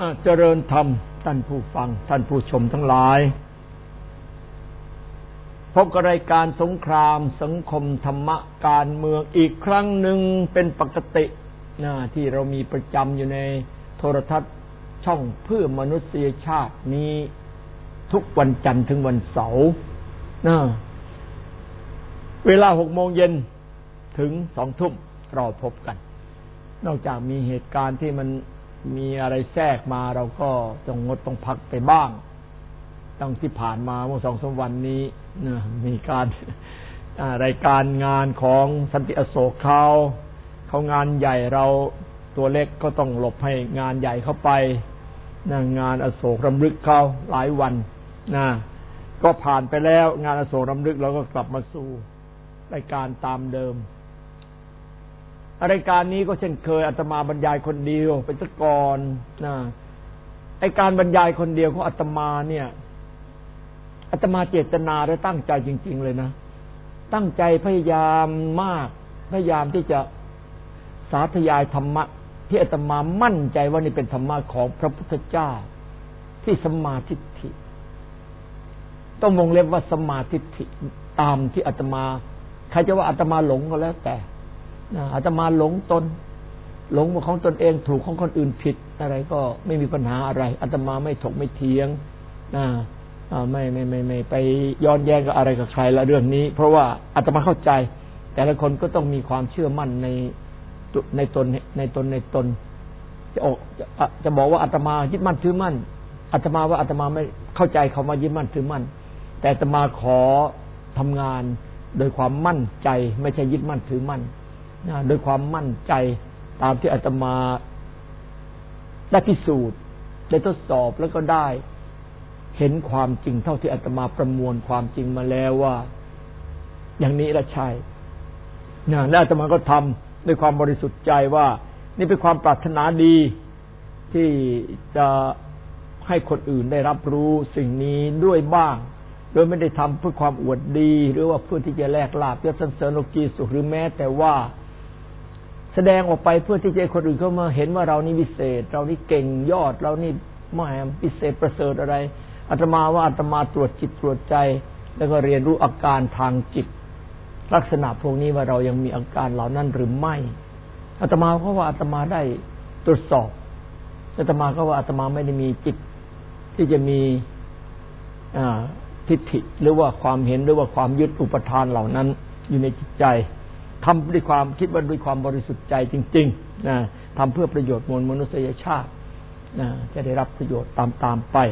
เจริญธรรมท่านผู้ฟังท่านผู้ชมทั้งหลายพบกับรายการสงครามสังคมธรรมะการเมืองอีกครั้งหนึ่งเป็นปกติที่เรามีประจำอยู่ในโทรทัศน์ช่องเพื่อมนุษยชาตินี้ทุกวันจันทร์ถึงวันเสาร์เวลา 18:00 นถึง 20:00 นเราพบกันนอกจากมีเหตุการณ์ที่มันมีอะไรแทรกมาเราก็ต้องงดต้องพักไปบ้างตั้งที่ผ่านมาเมื่อ 2-3 วันนี้มีการรายการงานของสันติอโศกเขางานใหญ่เราตัวเล็กก็ต้องหลบให้งานใหญ่เข้าไปงานอโศกรำลึกเขาหลายวันก็ผ่านไปแล้วงานอโศกรำลึกเราก็กลับมาสู่รายการตามเดิมรายการนี้ก็เช่นเคยอาตมาบรรยายคนเดียวเป็นตะกอนไอ้การบรรยายคนเดียวของอาตมาเนี่ยอาตมาเจตนาและตั้งใจจริงๆเลยนะตั้งใจพยายามมากพยายามที่จะสาธยายธรรมะที่อาตมามั่นใจว่านี่เป็นธรรมะของพระพุทธเจ้าที่สัมมาทิฏฐิต้องวงเล็บว่าสัมมาทิฏฐิตามที่อาตมาใครจะว่าอาตมาหลงก็แล้วแต่อาตมาหลงตนหลงของตนเองถูกของคนอื่นผิดอะไรก็ไม่มีปัญหาอะไรอาตมาไม่ถกไม่เถียงไม่ไปย้อนแย้งกับอะไรกับใครละเรื่องนี้เพราะว่าอาตมาเข้าใจแต่ละคนก็ต้องมีความเชื่อมั่นในตนจะบอกว่าอาตมายึดมั่นถือมั่นอาตมาว่าอาตมาไม่เข้าใจคำว่ายึดมั่นถือมั่นแต่อาตมาขอทำงานโดยความมั่นใจไม่ใช่ยึดมั่นถือมั่นโดยความมั่นใจตามที่อาตมาได้พิสูจน์ได้ทดสอบแล้วก็ได้เห็นความจริงเท่าที่อาตมาประมวลความจริงมาแล้วว่าอย่างนี้ละใช่และอาตมาก็ทำด้วยความบริสุทธิ์ใจว่านี่เป็นความปรารถนาดีที่จะให้คนอื่นได้รับรู้สิ่งนี้ด้วยบ้างโดยไม่ได้ทำเพื่อความอวดดีหรือว่าเพื่อที่จะแลกลาภยศสรรเสริญโลกีสุขหรือแม้แต่ว่าแสดงออกไปเพื่อที่จะให้คนอื่นเข้ามาเห็นว่าเรานี่วิเศษเรานี่เก่งยอดเรานี่ไม่พิเศษประเสริฐอะไรอาตมาว่าอาตมาตรวจจิตตรวจใจแล้วก็เรียนรู้อาการทางจิตลักษณะพวกนี้ว่าเรายังมีอาการเหล่านั้นหรือไม่อาตมาก็ว่าอาตมาได้ตรวจสอบอาตมาก็ว่าอาตมาไม่ได้มีจิตที่จะมีทิฏฐิหรือว่าความเห็นหรือว่าความยึดอุปทานเหล่านั้นอยู่ในจิตใจทำด้วยความคิดว่าด้วยความบริสุทธิ์ใจจริงๆทำเพื่อประโยชน์มวลมนุษยชาติจะได้รับประโยชน์ตามไป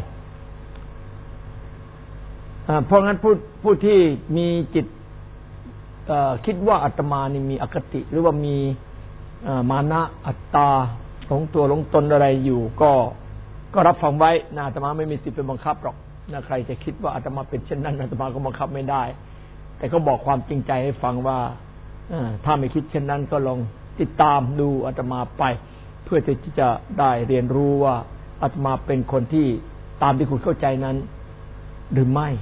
เพราะงั้นผู้ที่มีจิตคิดว่าอาตมานี่มีอคติหรือว่ามีมานะอัตตาของตัวหลงตนอะไรอยู่ก็รับฟังไว้อาตมาไม่มีสิทธิ์ไปบังคับหรอกใครจะคิดว่าอาตมาเป็นเช่นนั้นอาตมาก็บังคับไม่ได้แต่ก็บอกความจริงใจให้ฟังว่าถ้าไม่คิดเช่นนั้นก็ลองติดตามดูอาตมาไปเพื่อที่จะได้เรียนรู้ว่าอาตมาเป็นคนที่ตามที่คุณเข้าใจนั้นหรือไม่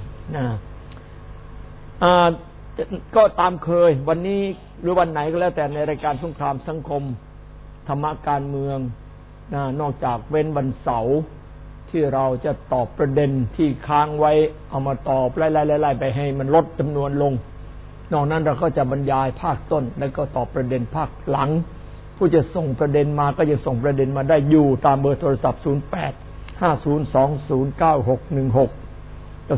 ก็ตามเคยวันนี้หรือวันไหนก็แล้วแต่ในรายการสงครามสังคมธรรมะการเมืองนอกจากเว้นวันเสาร์ที่เราจะตอบประเด็นที่ค้างไว้เอามาตอบไล่ๆๆไปให้มันลดจำนวนลงนอกนั้นเราก็จะบรรยายภาคต้นแล้วก็ตอบประเด็นภาคหลังผู้จะส่งประเด็นมาก็จะส่งประเด็นมาได้อยู่ตามเบอร์โทรศัพท์0850209616กับ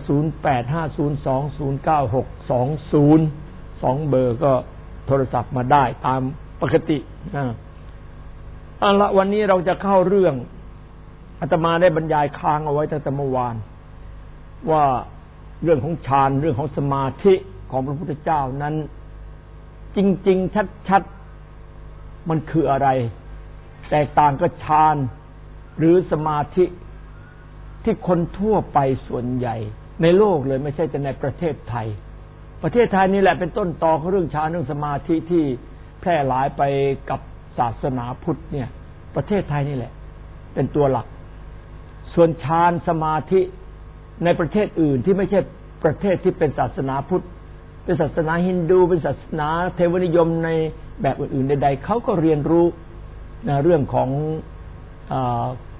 0850209620 2เบอร์ก็โทรศัพท์มาได้ตามปกติละวันนี้เราจะเข้าเรื่องอาตมาได้บรรยายค้างเอาไว้ตั้งแต่เมื่อวานว่าเรื่องของฌานเรื่องของสมาธิของพระพุทธเจ้านั้นจริงๆชัดๆมันคืออะไรแตกต่างกับฌานหรือสมาธิที่คนทั่วไปส่วนใหญ่ในโลกเลยไม่ใช่แต่ในประเทศไทยนี่แหละเป็นต้นตอของเรื่องฌานเรื่องสมาธิที่แพร่หลายไปกับศาสนาพุทธเนี่ยประเทศไทยนี่แหละเป็นตัวหลักส่วนฌานสมาธิในประเทศอื่นที่ไม่ใช่ประเทศที่เป็นศาสนาพุทธเป็นศาสนาฮินดูเป็นศาสนาเทวนิยมในแบบอื่นๆใดๆเขาก็เรียนรู้เรื่องของ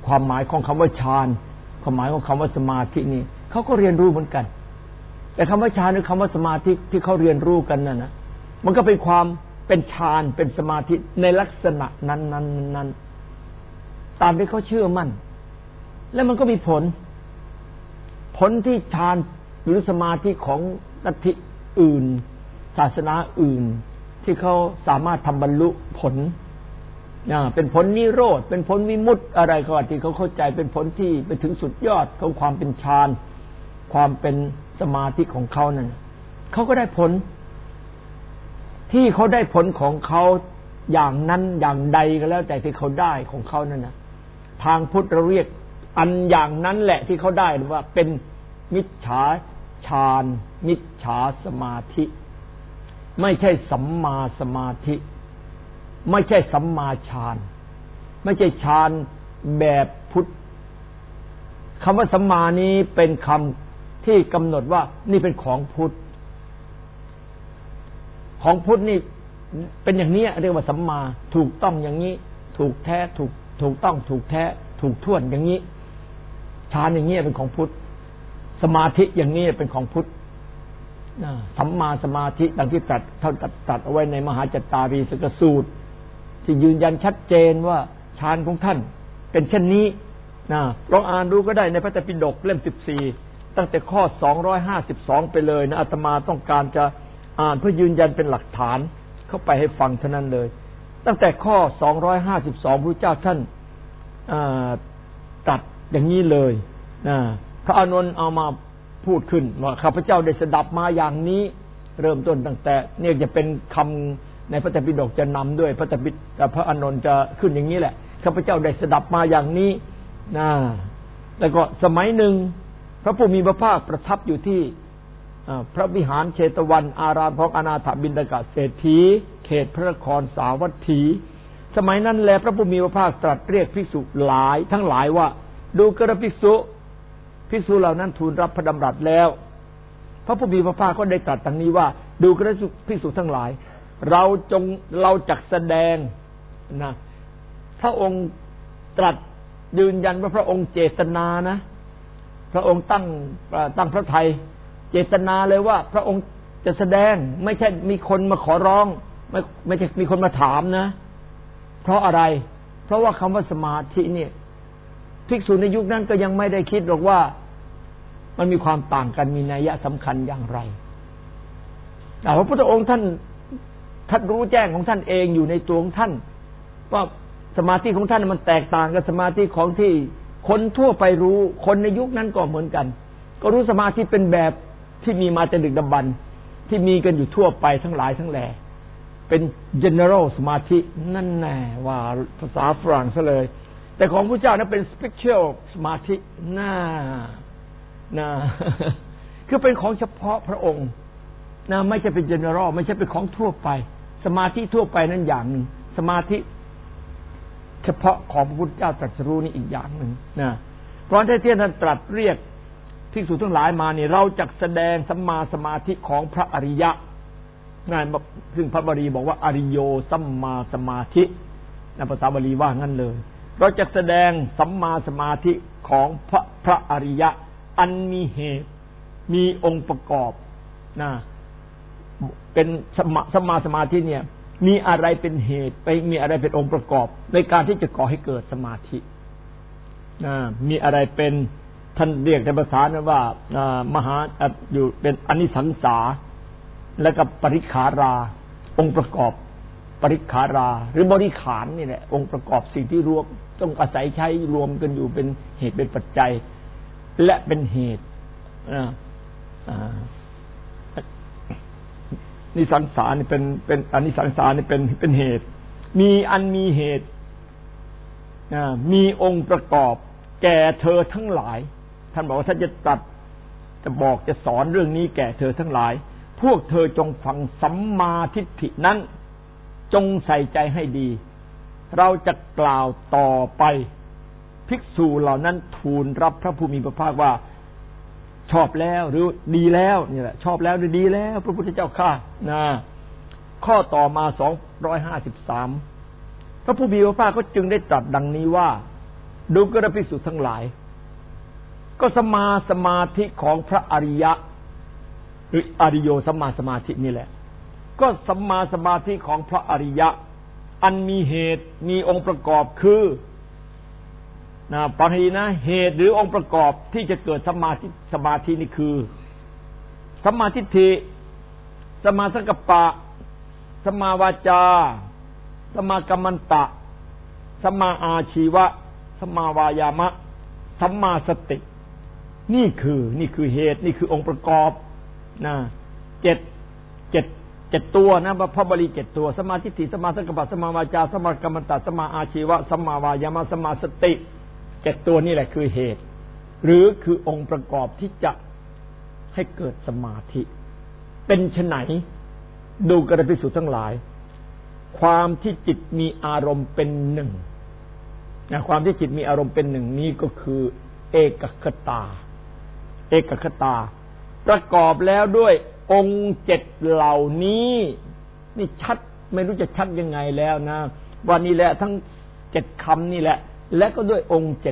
ความหมายของคำว่าฌานความหมายของคำว่าสมาธินี่เขาก็เรียนรู้เหมือนกันแต่คำว่าฌานหรือคำว่าสมาธิที่เขาเรียนรู้กันนั่นนะมันก็เป็นความเป็นฌานเป็นสมาธิในลักษณะนั้นตามที่เขาเชื่อมั่นแล้วมันก็มีผลที่ฌานหรือสมาธิของลัทธิอื่นศาสนาอื่นที่เขาสามารถทำบรรลุผลเป็นผลนิโรธเป็นผลวิมุตติอะไรก็ที่เขาเข้าใจเป็นผลที่ไปถึงสุดยอดของความเป็นฌานความเป็นสมาธิของเขานั่นเขาก็ได้ผลที่เขาได้ผลของเขาอย่างนั้นอย่างใดก็แล้วแต่ที่เขาได้ของเขานั่นนะทางพุทธเราเรียกอันอย่างนั้นแหละที่เขาได้ว่าเป็นมิจฉาฌานมิจฉาสมาธิไม่ใช่สัมมาสมาธิไม่ใช่สัมมาฌานไม่ใช่ฌานแบบพุทธคำว่าสัมมานี้เป็นคำที่กำหนดว่านี่เป็นของพุทธของพุทธนี่เป็นอย่างนี้เรียกว่าสัมมาถูกต้องอย่างนี้ถูกแท้ถูกต้องถูกแท้ถูกท่วนอย่างนี้ฌานอย่างนี้เป็นของพุทธสมาธิอย่างนี้เป็นของพุทธสัมมาสมาธิดังที่ตรัสเอาไว้ในมหาจัตตารีสกสูตรที่ยืนยันชัดเจนว่าฌานของท่านเป็นเช่นนี้ลองอ่านดูก็ได้ในพระไตรปิฎกเล่ม14ตั้งแต่ข้อ252ไปเลยนะอาตมาต้องการจะอ่านเพื่อยืนยันเป็นหลักฐานเข้าไปให้ฟังเท่านั้นเลยตั้งแต่ข้อ252พระเจ้าท่านตรัสอย่างนี้เลยพระอานนท์เอามาพูดขึ้นว่าข้าพเจ้าได้สดับมาอย่างนี้เริ่มต้นตั้งแต่เนี่ยจะเป็นคำในพระไตรปิฎกจะนำด้วยพระอานนท์จะขึ้นอย่างนี้แหละข้าพเจ้าได้สดับมาอย่างนี้แล้วก็สมัยหนึ่งพระผู้มีพระภาคประทับอยู่ที่พระวิหารเชตวันอารามของอนาถบิณฑกเศรษฐีเขตพระนครสาวัตถีสมัยนั้นแลพระผู้มีพระภาคตรัสเรียกภิกษุหลายทั้งหลายว่าดูกระภิกษุเหล่านั้นทูลรับพระดำรัสแล้วพระผู้มีพระภาคก็ได้ตรัสดังนี้ว่าดูกระภิกษุทั้งหลายเราจักแสดงนะพระองค์ตรัสยืนยันว่าพระองค์เจตนานะพระองค์ตั้งพระทัยเจตนาเลยว่าพระองค์จะแสดงไม่ใช่มีคนมาขอร้องไม่ใช่มีคนมาถามนะเพราะอะไรเพราะว่าคำว่าสมาธิเนี่ยภิกษุในยุคนั้นก็ยังไม่ได้คิดหรอกว่ามันมีความต่างกันมีนัยสำคัญอย่างไรแต่พระพุทธองค์ท่านรู้แจ้งของท่านเองอยู่ในตัวของท่านว่าสมาธิของท่านมันแตกต่างกับสมาธิของที่คนทั่วไปรู้คนในยุคนั้นก็เหมือนกันก็รู้สมาธิเป็นแบบที่มีมาแต่ดึกดำบรรพ์ที่มีกันอยู่ทั่วไปทั้งหลายทั้งแหล่เป็น general สมาธินั่นแน่ว่าภาษาฝรั่งซะเลยแต่ของพระเจ้านั้นเป็น special สมาธิคือเป็นของเฉพาะพระองค์ไม่ใช่เป็น general ไม่ใช่เป็นของทั่วไปสมาธิทั่วไปนั้นอย่างหนึ่งสมาธิเฉพาะของพระพุทธเจ้าตรัสรู้นี่อีกอย่างหนึ่งเพราะที่ท่านตรัสเรียกภิกษุทั้งหลายมานี่เราจักแสดงสัมมาสมาธิของพระอริยะซึ่งพระบาลีบอกว่าอริโยสัมมาสมาธิในภาษาบาลีว่างั้นเลยเราจะแสดงสัมมาสมาธิของพระอริยะอันมีเหตุมีองค์ประกอบเป็นสัมมาสมาธิเนี่ยมีอะไรเป็นเหตุไปมีอะไรเป็นองค์ประกอบในการที่จะก่อให้เกิดสมาธิมีอะไรเป็นท่านเรียกในภาษานั้นว่ามหาอยู่เป็นอนิสังสาและกับปริขาราองค์ประกอบปริขาราหรือบริขารนี่แหละองค์ประกอบสิ่งที่รวมต้องอาศัยใช้รวมกันอยู่เป็นเหตุเป็นปัจจัยและเป็นเหตุนิสังสารนี่เป็นอนิสังสารนี่เป็นเหตุมีเหตุมีองค์ประกอบแก่เธอทั้งหลายท่านบอกว่าท่านจะตรัสจะสอนเรื่องนี้แก่เธอทั้งหลายพวกเธอจงฟังสัมมาทิฏฐินั้นจงใส่ใจให้ดีเราจะกล่าวต่อไปภิกษุเหล่านั้นทูลรับพระผู้มีพระภาคว่าชอบแล้วหรือดีแล้วนี่แหละชอบแล้วหรือดีแล้วพระพุทธเจ้าข้าข้อต่อมา253พระผู้มีพระภาคก็จึงได้ตรัสดังนี้ว่าดูกระภิกษุทั้งหลายก็สมาธิของพระอริยะหรืออริโยสัมมาสมาธินี่แหละก็สัมมาสมาธิของพระอริยะอันมีเหตุมีองค์ประกอบคือปารีนะเหตุหรือองค์ประกอบที่จะเกิดสมาธินี่คือสัมมาทิฏฐิสัมมาสังกัปปะสัมมาวาจาสัมมากัมมันตะสัมมาอาชีวะสัมมาวายามะสัมมาสตินี่คือเหตุนี่คือองค์ประกอบนะเจ็ดตัวนะพระบาลี7ตัวสัมมาทิฏฐิสัมมาสังกัปปะสัมมาวาจาสัมมากัมมันตะสัมมาอาชีวะสัมมาวายามะสัมมาสติ7ตัวนี่แหละคือเหตุหรือคือองค์ประกอบที่จะให้เกิดสมาธิเป็นไฉนดูกระภิกษุทั้งหลายความที่จิตมีอารมณ์เป็นหนึ่งนะความที่จิตมีอารมณ์เป็นหนึ่งนี้ก็คือเอกคตาประกอบแล้วด้วยองค์7เหล่านี้นี่ชัดไม่รู้จะชัดยังไงแล้วนะวันนี้แหละทั้ง7คำนี่แหละและก็ด้วยองค์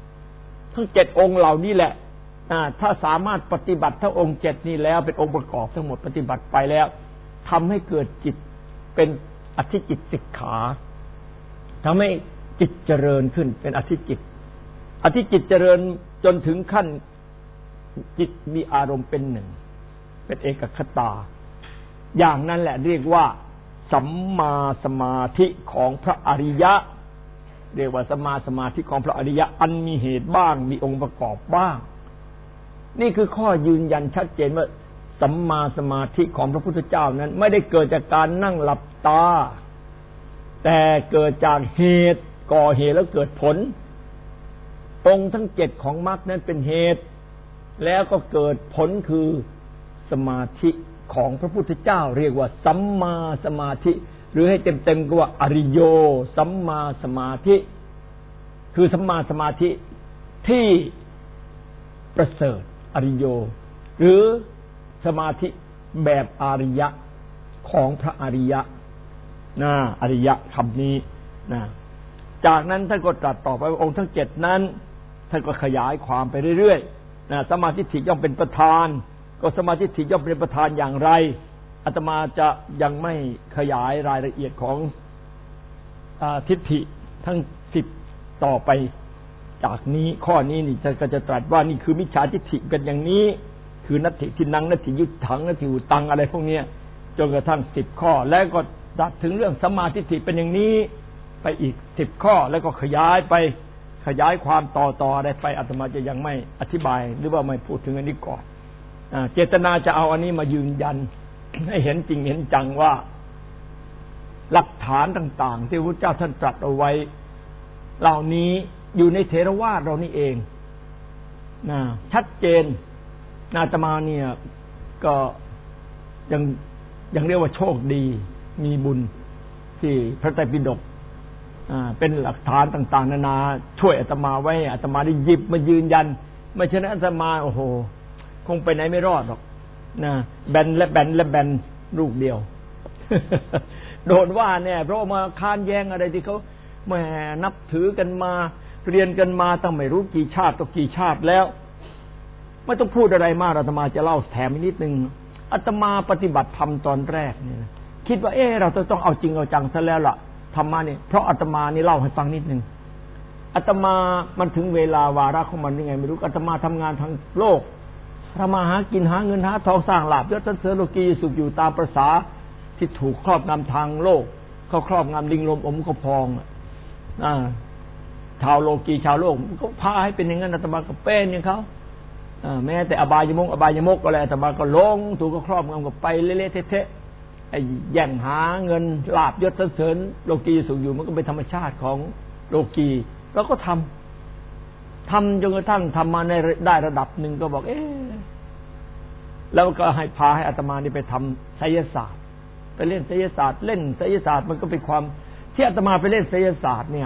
7ทั้ง7องค์เหล่านี้แหละถ้าสามารถปฏิบัติทั้งองค์7นี้แล้วเป็นองค์ประกอบทั้งหมดปฏิบัติไปแล้วทำให้เกิดจิตเป็นอธิจิตสิกขาทำให้จิตเจริญขึ้นเป็นอธิจิตเจริญจนถึงขั้นจิตมีอารมณ์เป็นหนึ่งเป็นเอกคตาอย่างนั้นแหละเรียกว่าสัมมาสมาธิของพระอริยะเรียกว่าสัมมาสมาธิของพระอริยะอันมีเหตุบ้างมีองค์ประกอบบ้างนี่คือข้อยืนยันชัดเจนว่าสัมมาสมาธิของพระพุทธเจ้านั้นไม่ได้เกิดจากการนั่งหลับตาแต่เกิดจากเหตุก่อเหตุแล้วเกิดผลองค์ทั้ง7ของมรรคนั้นเป็นเหตุแล้วก็เกิดผลคือสมาธิของพระพุทธเจ้าเรียกว่าสัมมาสมาธิหรือให้เต็มๆก็ว่าอริโยสัมมาสมาธิคือสัมมาสมาธิที่ประเสริฐอริโยหรือสมาธิแบบอริยะของพระอริยะอริยะคำนี้จากนั้นท่านก็ตรัสต่อไปว่าองค์ทั้ง7นั้นท่านก็ขยายความไปเรื่อยๆสมาธิย่อมเป็นประธานก็สมาธิย่อมเป็นประธานอย่างไรอาตมาจะยังไม่ขยายรายละเอียดของทิฏฐิทั้ง10ต่อไปจากนี้ข้อนี้นี่ก็จะตรัสว่านี่คือมิจฉาทิฏฐิเป็นอย่างนี้คือนัตถิทินังนัตถิยุตถังนัตถิอุตังอะไรพวกนี้จนกระทั่ง10ข้อแล้วก็ตรัสถึงเรื่องสัมมาทิฏฐิเป็นอย่างนี้ไปอีก10ข้อแล้วก็ขยายความต่ออะไรไปอาตมาจะยังไม่อธิบายหรือว่าไม่พูดถึงอันนี้ก่อนเจตนาจะเอาอันนี้มายืนยันให้เห็นจริงเห็นจังว่าหลักฐานต่างๆที่พระพุทธเจ้าท่านตรัสเอาไว้เหล่านี้อยู่ในเถรวาทเรานี่เองชัดเจนอาตมาเนี่ยก็ยังเรียกว่าโชคดีมีบุญที่พระไตรปิฎกเป็นหลักฐานต่างๆนานาช่วยอาตมาไว้อาตมาได้หยิบมายืนยันไม่เช่นนั้นอาตมาโอ้โหคงไปไหนไม่รอดหรอกแบนลูกเดียว โดนว่าแน่เพราะมาค้านแย้งอะไรที่เขาแหมนับถือกันมาเรียนกันมาตั้งไม่รู้กี่ชาติต่อกี่ชาติแล้วไม่ต้องพูดอะไรมากอาตมาจะเล่าแถมนิดนึงอาตมาปฏิบัติธรรมตอนแรกเนี่ยคิดว่าเราจะต้องเอาจริงเอาจังซะแล้วล่ะธรรมะนี่เพราะอาตมานี่เล่าให้ฟังนิดนึงอาตมามันถึงเวลาวาระของมันยังไงไม่รู้อาตมาทำงานทางโลกทำมาหากินหาเงินหาทองสร้างลาภยศสรรเสริญโลกีสุขอยู่ตามประสาที่ถูกครอบงำทางโลกเขาครอบงำลิงลมอมก็พองชาวโลกีชาวโลกเขาพาให้เป็นอย่างนั้นอาตมาก็เป็นอย่างเขาแม้แต่อบายมกอะไรอาตมาก็ลงถูกก็ครอบงำก็ไปเละๆเทะๆไอ้แย่งหาเงินลาภยศสรรเสริญโลกีสุขอยู่มันก็เป็นธรรมชาติของโลกีเราก็ทำจนกระทั่งทำมาในได้ระดับหนึ่งก็บอกแล้วก็ให้พาให้อาตมานี่ไปทำไสยศาสตร์ไปเล่นไสยศาสตร์มันก็เป็นความที่อาตมาไปเล่นไสยศาสตร์เนี่ย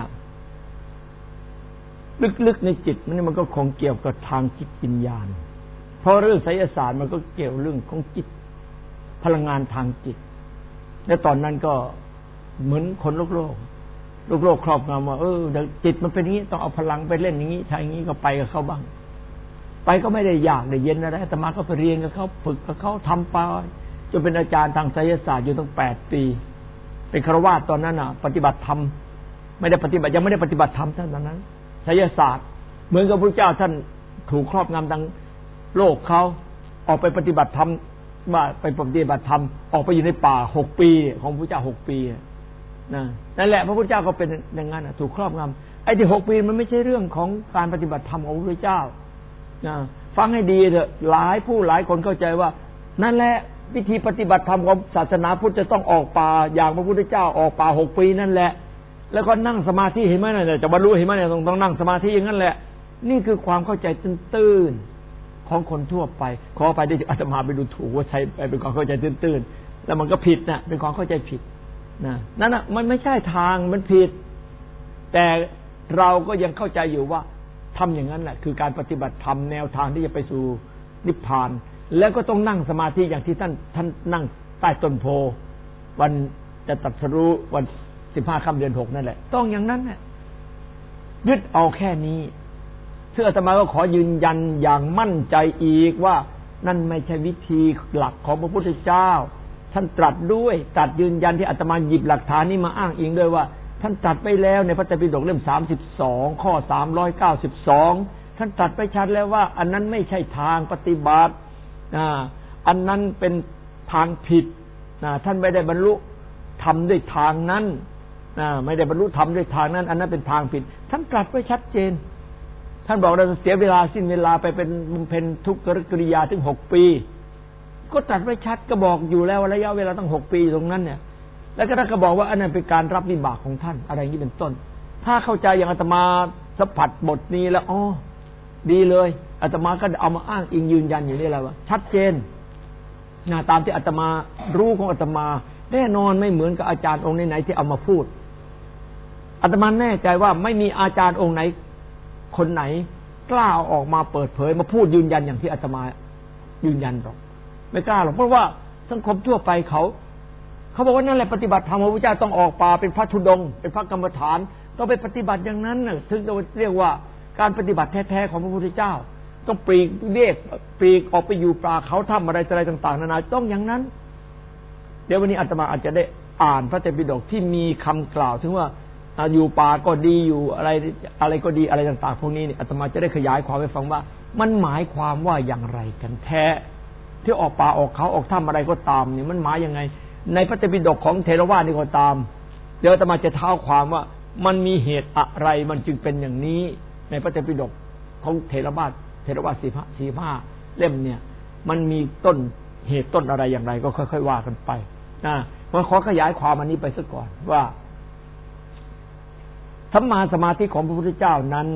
ลึกๆในจิตมันก็คงเกี่ยวกับทางจิตวิญญาณเพราะเรื่องไสยศาสตร์มันก็เกี่ยวเรื่องของจิตพลังงานทางจิตและตอนนั้นก็เหมือนคนโลกโลกครอบงำว่าจิตมันเป็นอย่างนี้ต้องเอาพลังไปเล่นอย่างนี้ใช่อย่างนี้ก็ไปกับเขาบ้างไปก็ไม่ได้ยากได้เย็นอะไรอาตมาก็ไปเรียนกับเขาฝึกกับเขาทำไปจนเป็นอาจารย์ทางไสยศาสตร์อยู่ตั้ง8 ปีเป็นฆราวาสตอนนั้นน่ะปฏิบัติธรรมไม่ได้ปฏิบัติยังไม่ได้ปฏิบัติธรรมตอนนั้นไสยศาสตร์เหมือนกับพระเจ้าท่านถูกครอบงำทางโลกเขาออกไปปฏิบัติธรรมว่าไปปฏิบัติธรรมออกไปอยู่ในป่า6 ปีของพระเจ้า6 ปีนั่นแหละพระพุทธเจ้าก็เป็นอย่างนั้นถูกครอบงำไอ้ที่6 ปีมันไม่ใช่เรื่องของการปฏิบัติธรรมของพระพุทธเจ้าฟังให้ดีเถอะหลายคนเข้าใจว่านั่นแหละวิธีปฏิบัติธรรมของศาสนาพุทธจะต้องออกป่าอย่างพระพุทธเจ้าออกป่า6 ปีนั่นแหละแล้วก็นั่งสมาธิเห็นไหมเนี่ยจะบรรลุเห็นไหมเนี่ยต้องนั่งสมาธิอย่างนั้นแหละนี่คือความเข้าใจตื้นๆของคนทั่วไปขอไปได้อาตมาไปดูถูกว่าใช้ไปเป็นความเข้าใจตื้นๆแล้วมันก็ผิดนะเป็นความเข้าใจผิดนั่นน่ะมันไม่ใช่ทางมันผิดแต่เราก็ยังเข้าใจอยู่ว่าทำอย่างนั้นแหละคือการปฏิบัติธรรมแนวทางที่จะไปสู่นิพพานแล้วก็ต้องนั่งสมาธิอย่างที่ท่านนั่งใต้ต้นโพวันจะตรัสรู้วัน15 ค่ำเดือน 6นั่นแหละต้องอย่างนั้นแหละยึดเอาแค่นี้ซึ่งอาตมาก็ขอยืนยันอย่างมั่นใจอีกว่านั่นไม่ใช่วิธีหลักของพระพุทธเจ้าท่านตรัสด้วยตรัสยืนยันที่อาตมาหยิบหลักฐานนี้มาอ้างอิงด้วยว่าท่านตรัสไปแล้วในพระไตรปิฎกเล่ม32ข้อ392ท่านตรัสไปชัดแล้วว่าอันนั้นไม่ใช่ทางปฏิบัติอันนั้นเป็นทางผิดท่านไม่ได้บรรลุธรรมด้วยทางนั้นไม่ได้บรรลุธรรมด้วยทางนั้นอันนั้นเป็นทางผิดท่านตรัสไว้ชัดเจนท่านบอกเราเสียเวลาสิ้นเวลาไปเป็นบำเพ็ญทุกขกิริยาถึง6 ปีก็ตรัสไว้ชัดก็บอกอยู่แล้วระยะเวลาตั้ง6 ปีตรงนั้นเนี่ยแล้วก็ท่านก็บอกว่าอันนั้นเป็นการรับวิบากของท่านอะไรอย่างนี้เป็นต้นถ้าเข้าใจอย่างอาตมาสัมผัสบทนี้แล้วดีเลยอาตมาก็เอามาอ้างอิงยืนยันอยู่นี่แหละว่าชัดเจนตามที่อาตมารู้ของอาตมาแน่นอนไม่เหมือนกับอาจารย์องค์ไหนๆที่เอามาพูดอาตมาแน่ใจว่าไม่มีอาจารย์องค์ไหนคนไหนกล้าออกมาเปิดเผยมาพูดยืนยันอย่างที่อาตมายืนยันหรอกไม่กล้าหรอกเพราะว่าสังคมทั่วไปเขาบอกว่านั่นแหละปฏิบัติธรรมพระพุทธเจ้าต้องออกป่าเป็นพระธุดงค์เป็นพระกรรมฐานต้องไปปฏิบัติอย่างนั้นน่ะถึงจะเรียกว่าการปฏิบัติแท้ๆของพระพุทธเจ้าต้องปลีกออกไปอยู่ป่าเขาทำอะไรต่างๆนานาต้องอย่างนั้นเดี๋ยววันนี้อาตมาอาจจะได้อ่านพระไตรปิฎกที่มีคำกล่าวถึงว่าอยู่ป่าก็ดีอยู่อะไรก็ดีอะไรต่างๆพวกนี้เนี่ยอาตมาจะได้ขยายความให้ฟังว่ามันหมายความว่าอย่างไรกันแท้ที่ออกป่าออกเขาออกถ้ำอะไรก็ตามเนี่ยมันหมายยังไงในพระไตรปิฎกของเถรวาทนี่ก็ตามเดี๋ยวอาตมาจะเท้าความว่ามันมีเหตุอะไรมันจึงเป็นอย่างนี้ในพระไตรปิฎกของเถรวาท45 เล่มเนี่ยมันมีต้นเหตุต้นอะไรอย่างไรก็ค่อยๆว่ากันไปมันขอขยายความอันนี้ไปซะก่อนว่าสัมมาสมาธิของพระพุทธเจ้านั้น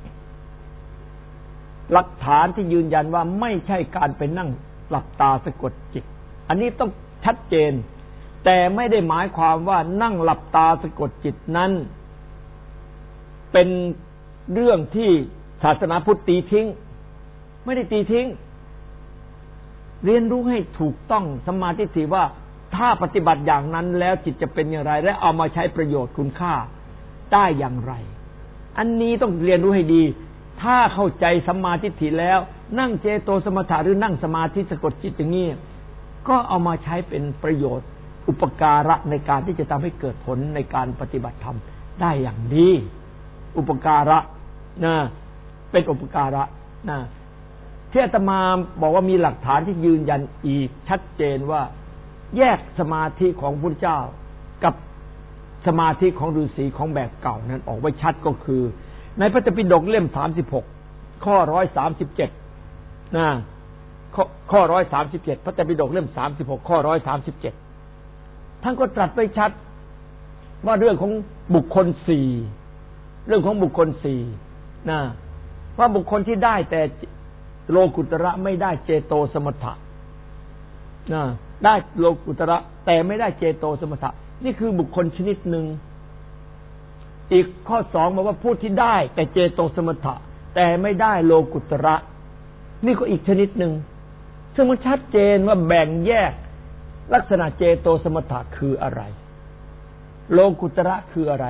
หลักฐานที่ยืนยันว่าไม่ใช่การไปนั่งหลับตาสะกดจิตอันนี้ต้องชัดเจนแต่ไม่ได้หมายความว่านั่งหลับตาสะกดจิตนั้นเป็นเรื่องที่ศาสนาพุทธตีทิ้งไม่ได้ตีทิ้งเรียนรู้ให้ถูกต้องสัมมาทิฏฐิว่าถ้าปฏิบัติอย่างนั้นแล้วจิตจะเป็นอย่างไรและเอามาใช้ประโยชน์คุณค่าได้อย่างไรอันนี้ต้องเรียนรู้ให้ดีถ้าเข้าใจสัมมาทิฏฐิแล้วนั่งเจโตสมถะหรือนั่งสมาธิสะกดจิตอย่างนี้ก็เอามาใช้เป็นประโยชน์อุปการะในการที่จะทำให้เกิดผลในการปฏิบัติธรรมได้อย่างดีอุปการะเป็นอุปการะที่อาตมาบอกว่ามีหลักฐานที่ยืนยันอีกชัดเจนว่าแยกสมาธิของพระพุทธเจ้ากับสมาธิของฤาษีของแบบเก่านั้นออกไว้ชัดก็คือในพระไตรปิฎกเล่ม36ข้อ137ข้อ137พระไตรปิฎกเล่ม36ข้อ137ท่านก็ตรัสไว้ชัดว่าเรื่องของบุคคล4เรื่องของบุคคล4ว่าบุคคลที่ได้แต่โลกุตระไม่ได้เจโตสมถะได้โลกุตระแต่ไม่ได้เจโตสมถะนี่คือบุคคลชนิดหนึ่งอีกข้อ2บอกว่าผู้ที่ได้แต่เจโตสมถะแต่ไม่ได้โลกุตระนี่ก็อีกชนิดหนึ่งซึ่งมันชัดเจนว่าแบ่งแยกลักษณะเจโตสมถะคืออะไรโลกุตระคืออะไร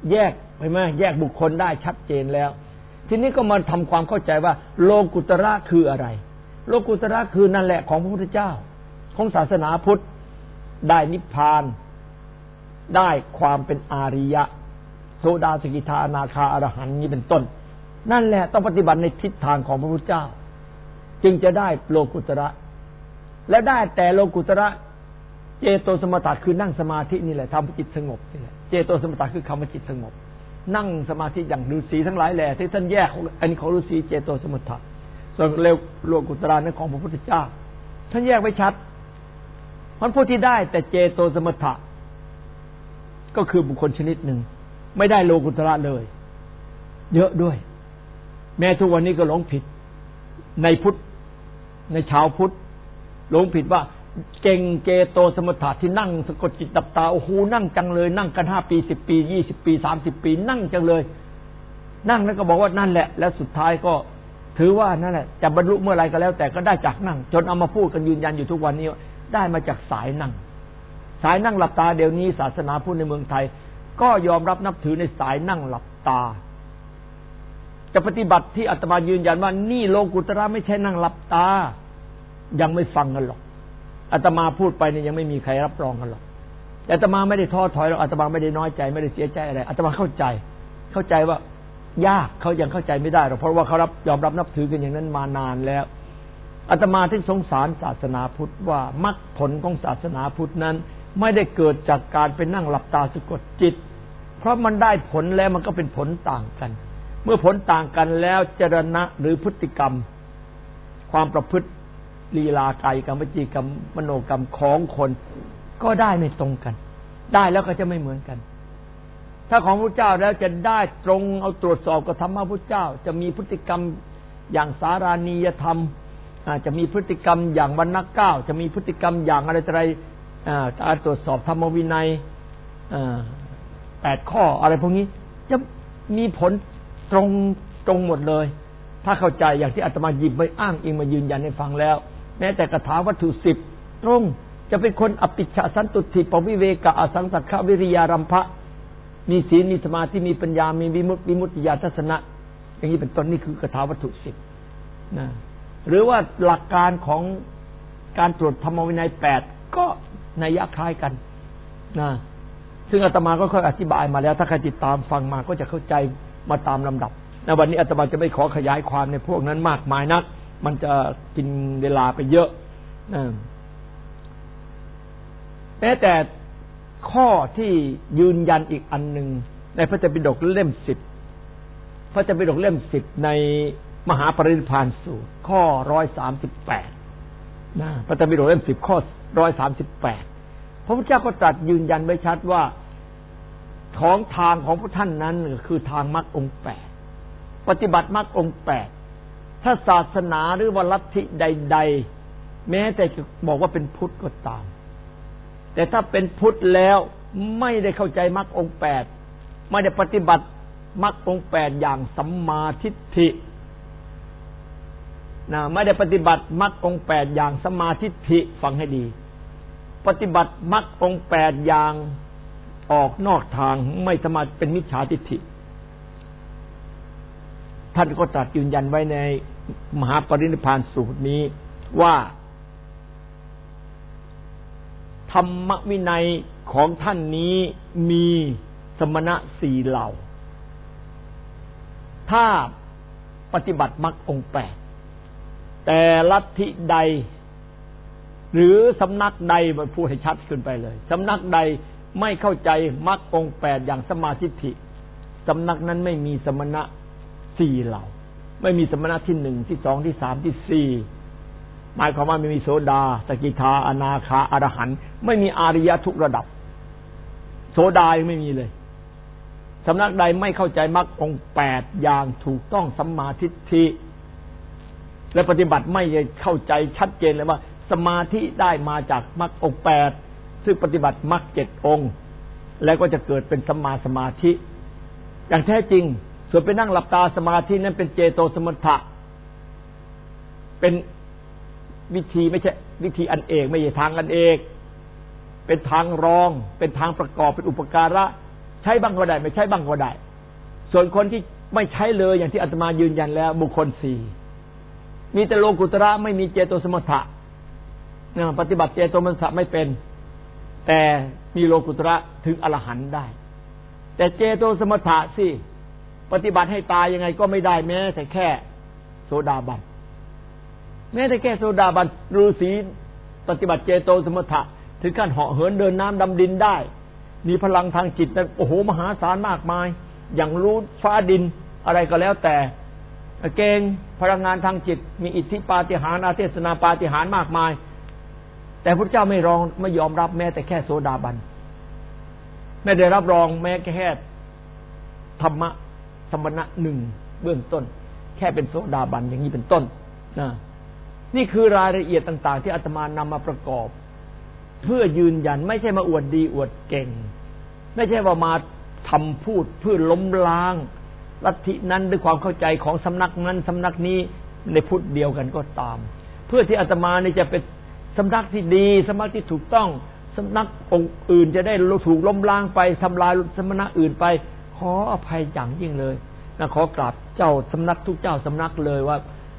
แยกไปไหมแยกบุคคลได้ชัดเจนแล้วทีนี้ก็มาทำความเข้าใจว่าโลกุตระคืออะไรโลกุตระคือนั่นแหละของพระพุทธเจ้าของศาสนาพุทธได้นิพพานได้ความเป็นอาริยะโสดาสกิทาอนาคาอรหันต์นี้เป็นต้นนั่นแหละต้องปฏิบัติในทิศทางของพระพุทธเจ้าจึงจะได้โลกุตระและได้แต่โลกุตระเจโตสมถะคือนั่งสมาธินี่แหละทำจิตสงบนี่แหละเจโตสมถะคือคำว่าจิตสงบนั่งสมาธิอย่างฤาษีทั้งหลายแหละที่ท่านแยกอันนี้ของฤาษีเจโตสมถะส่วนโลกุตระนั้นของพระพุทธเจ้าท่านแยกไว้ชัดมันผู้ที่ได้แต่เจโตสมถะก็คือบุคคลชนิดหนึ่งไม่ได้โลกุตระเลยเยอะด้วยแม้ทุกวันนี้ก็หลงผิดในพุทธในชาวพุทธหลงผิดว่าเก่งเจโตสมถะที่นั่งสะกดจิตดับตาโอ้โหนั่งจังเลยนั่งกัน5 ปี10 ปี20 ปี30 ปีนั่งจังเลยนั่งแล้วก็บอกว่านั่นแหละแล้วสุดท้ายก็ถือว่านั่นแหละจะบรรลุเมื่อไรก็แล้วแต่ก็ได้จากนั่งจนเอามาพูดกันยืนยันอยู่ทุกวันนี้ได้มาจากสายนั่งสายนั่งหลับตาเดี๋ยวนี้ศาสนาพุทธในเมืองไทยก็ยอมรับนับถือในสายนั่งหลับตาจะปฏิบัติที่อาตมายืนยันว่านี่โลกุตระไม่ใช่นั่งหลับตายังไม่ฟังกันหรอกอาตมาพูดไปเนี่ยยังไม่มีใครรับรองกันหรอกแต่อาตมาไม่ได้ท้อถอยหรอกอาตมาไม่ได้น้อยใจไม่ได้เสียใจอะไรอาตมาเข้าใจว่ายากเขายังเข้าใจไม่ได้หรอกเพราะว่าเขายอมรับนับถือกันอย่างนั้นมานานแล้วอาตมาที่สงสารศาสนาพุทธว่ามรรคผลของศาสนาพุทธนั้นไม่ได้เกิดจากการไปนั่งหลับตาสะกดจิตเพราะมันได้ผลแล้วมันก็เป็นผลต่างกันเมื่อผลต่างกันแล้วจรณะหรือพฤติกรรมความประพฤติลีลากายกรรมวจีกรรมมโนกรรมของคนก็ได้ไม่ตรงกันได้แล้วก็จะไม่เหมือนกันถ้าของพระเจ้าแล้วจะได้ตรงเอาตรวจสอบกับธรรมะพระเจ้าจะมีพฤติกรรมอย่างสารานียธรรมจะมีพฤติกรรมอย่างวรรณเก้าจะมีพฤติกรรมอย่างอะไรการตรวจสอบธรรมวินัย8 ข้ออะไรพวกนี้จะมีผลตรงหมดเลยถ้าเข้าใจอย่างที่อาตมาหยิบไปอ้างอิงมายืนยันให้ฟังแล้วแม้แต่คาถาวัตถุ10ตรงจะเป็นคนอปิชฌสันตุถิปวิเวกะอสังสัทขวิริยารัมภะมีศีลมีสมาธิมีปัญญามีวิมุตติญาณทัศนะอย่างนี้เป็นต้นนี่คือคาถาวัตถุ10นะหรือว่าหลักการของการตรวจธรรมวินัย8ก็นัยยะคล้ายกันนะซึ่งอาตมาก็ค่อยอธิบายมาแล้วถ้าใครติดตามฟังมาก็จะเข้าใจมาตามลำดับในวันนี้อาตมาจะไม่ขอขยายความในพวกนั้นมากมายนักมันจะกินเวลาไปเยอะแม้แต่ข้อที่ยืนยันอีกอันหนึ่งในพระไตรปิฎกเล่ม10พระไตรปิฎกเล่ม10ในมหาปรินิพพานสูตรข้อ138นะพระไตรปิฎกเล่ม10ข้อ138พระพุทธเจ้าก็ตรัสยืนยันไว้ชัดว่าของทางของพระท่านนั้นคือทางมรรคองค์8ปฏิบัติมรรคองค์8ถ้าศาสนาหรือว่าลัทธิใดๆแม้แต่จะบอกว่าเป็นพุทธก็ตามแต่ถ้าเป็นพุทธแล้วไม่ได้เข้าใจมรรคองค์8ไม่ได้ปฏิบัติมรรคองค์8อย่างสัมมาทิฏฐินะไม่ได้ปฏิบัติมรรคองค์8อย่างสัมมาทิฏฐิฟังให้ดีปฏิบัติมรรคองค์8อย่างออกนอกทางไม่สามารถเป็นมิจฉาทิฏฐิท่านก็ตรัสยืนยันไว้ในมหาปรินิพพานสูตรนี้ว่าธรรมวินัยของท่านนี้มีสมณะ4เหล่าถ้าปฏิบัติมรรคองค์8แต่ลัทธิใดหรือสำนักใดมันพูดให้ชัดขึ้นไปเลยสำนักใดไม่เข้าใจมรรคองค์8อย่างสัมมาทิฏฐิสำนักนั้นไม่มีสมณะ4เหล่าไม่มีสมณะที่1ที่2ที่3ที่4หมายความว่าไม่มีโสดาสกิทาอนาคาอรหันต์ไม่มีอาริยะทุกระดับโสดาไม่มีเลยสำนักใดไม่เข้าใจมรรคองค์8อย่างถูกต้องสัมมาทิฏฐิและปฏิบัติไม่เข้าใจชัดเจนเลยว่าสมาธิได้มาจากมรรคองค์8ซึ่งปฏิบัติมรรค7องค์แล้วก็จะเกิดเป็นสัมมาสมาธิอย่างแท้จริงส่วนไปนั่งหลับตาสมาธินั้นเป็นเจโตสมถะเป็นวิธีไม่ใช่วิธีอันเอกไม่ใช่ทางอันเอกเป็นทางรองเป็นทางประกอบเป็นอุปการะใช้บ้างก็ได้ไม่ใช้บ้างก็ได้ส่วนคนที่ไม่ใช้เลยอย่างที่อาตมายืนยันแล้วบุคคลสี่มีแต่โลกุตระไม่มีเจโตสมถะปฏิบัติเจโตสมถะไม่เป็นแต่มีโลกุตระถึงอรหันต์ได้แต่เจโตสมถะสิปฏิบัติให้ตายยังไงก็ไม่ได้แม้แต่แค่โสดาบันแม้แต่แค่โสดาบันฤาษีปฏิบัติเจโตสมถะถึงขั้นเหาะเหินเดินน้ำดำดินได้มีพลังทางจิตโอ้โหมหาศาลมากมายอย่างรู้ฟ้าดินอะไรก็แล้วแต่เก่งพลังงานทางจิตมีอิทธิปาฏิหาริย์อาเทศนาปาฏิหาริย์มากมายแต่พระเจ้าไม่ยอมรับแม้แต่แค่โสดาบันไม่ได้รับรองแม้แค่ธรรมะสมณะหนึ่งเบื้องต้นแค่เป็นโสดาบันอย่างนี้เป็นต้นนี่คือรายละเอียดต่างๆที่อาตมานำมาประกอบเพื่อยืนยันไม่ใช่มาอวดดีอวดเก่งไม่ใช่ว่ามาทำพูดเพื่อล้มล้างลัทธินั้นด้วยความเข้าใจของสำนักนั้นสำนักนี้ในพุทธเดียวกันก็ตามเพื่อที่อาตมาเนี่ยจะเป็นสำนักที่ดีสำนักที่ถูกต้องสำนักองค์อื่นจะได้ถูกล้มล้างไปทำลายสำนักอื่นไปขออภัยอย่างยิ่งเลยนะขอกราบเจ้าสำนักทุกเจ้าสำนักเลยว่า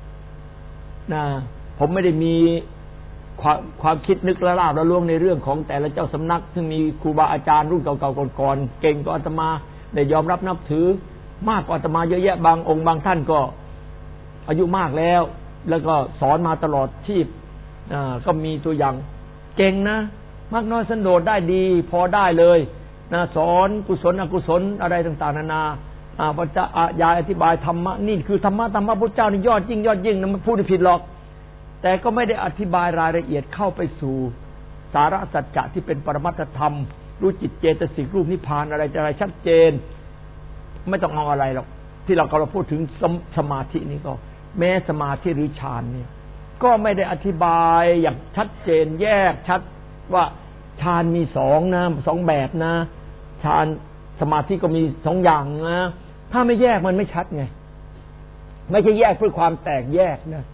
ผมไม่ได้มีความคิดนึกละลาบละล่วงในเรื่องของแต่ละเจ้าสำนักซึ่งมีครูบาอาจารย์รุ่นเก่าๆก่อนๆเก่งกว่าอาตมาได้ยอมรับนับถือมากกว่าอาตมาเยอะแยะบางองค์บางท่านก็อายุมากแล้วก็สอนมาตลอดชีพก็มีตัวอย่างเก่งนะมากน้อยสันโดษได้ดีพอได้เลยสอนกุศลอกุศลอะไรต่างๆนานาปัจจะยายอธิบายธรรมะนี่คือธรรมะพุทธเจ้านี่ยอดยิ่งนะมันพูดผิดหรอกแต่ก็ไม่ได้อธิบายรายละเอียดเข้าไปสู่สาระสัจจะที่เป็นปรมัตถธรรมรู้จิตเจตสิกรูปนิพพานอะไรชัดเจนไม่ต้องเอาอะไรหรอกที่เราพูดถึงสมาธินี่ก็แม้สมาธิหรือฌานเนี่ยก็ไม่ได้อธิบายอย่างชัดเจนแยกชัดว่าฌานมีสองแบบนะฌานสมาธิก็มีสองอย่างนะถ้าไม่แยกมันไม่ชัดไงไม่ใช่แยกเพื่อความแตกแยกนะ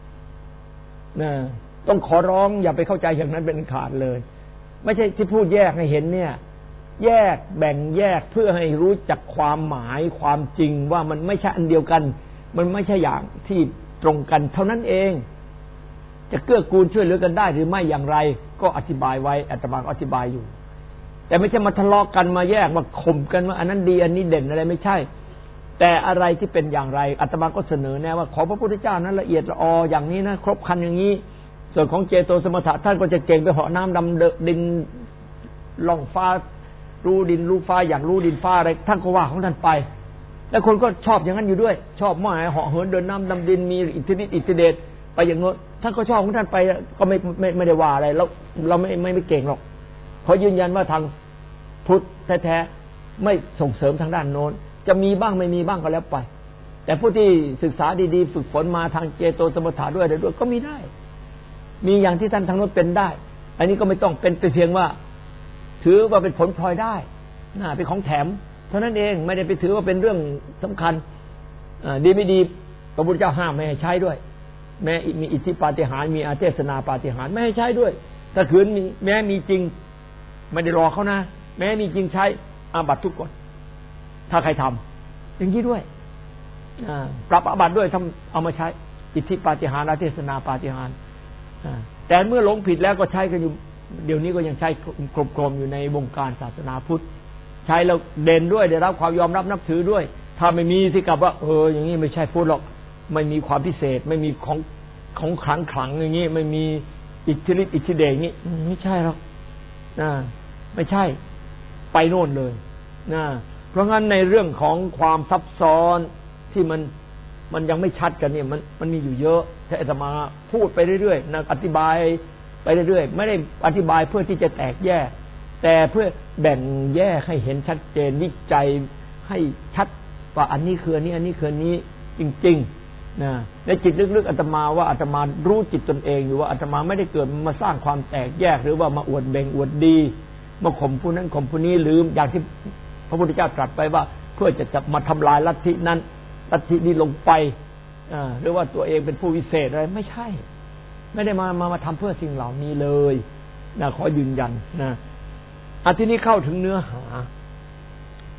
ต้องขอร้องอย่าไปเข้าใจอย่างนั้นเป็นขาดเลยไม่ใช่ที่พูดแยกให้เห็นเนี่ยแยกแบ่งแยกเพื่อให้รู้จักความหมายความจริงว่ามันไม่ใช่อันเดียวกันมันไม่ใช่อย่างที่ตรงกันเท่านั้นเองจะเกื้อกูลช่วยเหลือกันได้หรือไม่อย่างไรก็อธิบายไว้อาตมาอธิบายอยู่แต่ไม่ใช่มาทะเลาะกันมาแยกมาข่มกันว่าอันนั้นดีอันนี้เด่นอะไรไม่ใช่แต่อะไรที่เป็นอย่างไรอาตมาก็เสนอแนะว่าขอพระพุทธเจ้านั้นละเอียดละอออย่างนี้นะครบครันอย่างนี้ส่วนของเจโตสมถะท่านก็จะเก่งไปเหาะน้ำดำดินล่องฟ้ารู้ดินรู้ฟ้าอย่างรู้ดินฟ้าอะไรท่านก็ว่าของท่านไปแล้วคนก็ชอบอย่างนั้นอยู่ด้วยชอบมั่วเหาะเหินเดินน้ำดำดินมีอิทธิฤทธิ์อิทธิเดชไปอย่างโน้นท่านก็ชอบของท่านไปก็ไม่ได้ว่าอะไรแล้วเราไม่เก่งหรอกเพราะยืนยันว่าทางพุทธแท้ๆไม่ส่งเสริมทางด้านโน้นจะมีบ้างไม่มีบ้างก็แล้วไปแต่ผู้ที่ศึกษาดีๆฝึกฝนมาทางเจโตสมถะด้วยก็มีได้มีอย่างที่ท่านทางโน้นเป็นได้อันนี้ก็ไม่ต้องเป็นเพียงว่าถือว่าเป็นผลพลอยได้เป็นของแถมเท่านั้นเองไม่ได้ไปถือว่าเป็นเรื่องสำคัญดีไม่ดีพระพุทธเจ้าห้ามไม่ให้ใช้ด้วยแม้มีอิทธิปาฏิหาริย์มีอาเทศนาปาฏิหาริย์ไม่ให้ใช้ด้วยถ้าขืนมีแม้มีจริงไม่ได้รอเขานะแม้มีจริงใช้อาบัติทุกกฎถ้าใครทำอย่างนี้ด้วยปรับอาบัติด้วยทำเอามาใช้อิทธิปาฏิหาริย์อาเทศนาปาฏิหาริย์แต่เมื่อหลงผิดแล้วก็ใช้กันอยู่เดี๋ยวนี้ก็ยังใช้กลมๆอยู่ในวงการศาสนาพุทธใช้แล้วเด่นด้วยได้รับความยอมรับนับถือด้วยถ้าไม่มีที่กับว่าอย่างนี้ไม่ใช่พุทธหรอกไม่มีความพิเศษไม่มีของขลังอย่างนี้ไม่มีอิทธิฤทธิ์อิทธิเดชอย่างนี้ไม่ใช่หรอกไม่ใช่ไปโน่นเลยเพราะงั้นในเรื่องของความซับซ้อนที่มันยังไม่ชัดกันเนี่ยมันมีอยู่เยอะแต่อาตมาพูดไปเรื่อยๆอธิบายไปเรื่อยๆไม่ได้อธิบายเพื่อที่จะแตกแยกแต่เพื่อแบ่งแยกให้เห็นชัดเจนวิจัยให้ชัดว่าอันนี้คืออันนี้อันนี้คืออันนี้จริงๆในจิตลึกๆอาตมาว่าอาตมารู้จิตตนเองอยู่ว่าอาตมาไม่ได้เกิดมาสร้างความแตกแยกหรือว่ามาอวดเบ่งอวดดีมาข่มผู้นั้นข่มผู้นี้หรืออย่างที่พระพุทธเจ้าตรัสไปว่าเพื่อจะมาทำลายลัทธินั้นลัทธินี้ลงไปหรือว่าตัวเองเป็นผู้วิเศษอะไรไม่ใช่ไม่ได้มาทำเพื่อสิ่งเหล่านี้เลยขอยืนยันทีนี้เข้าถึงเนื้อหา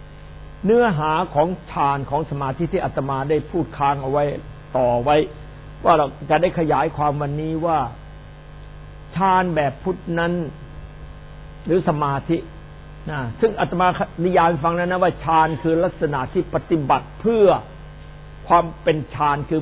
เนื้อหาของฌานของสมาธิที่อาตมาได้พูดค้างเอาไว้ต่อไว้ว่าเราจะได้ขยายความวันนี้ว่าฌานแบบพุทธนั้นหรือสมาธินะซึ่งอาตมานิยามฟังแล้วนะว่าฌานคือลักษณะที่ปฏิบัติเพื่อความเป็นฌานคือ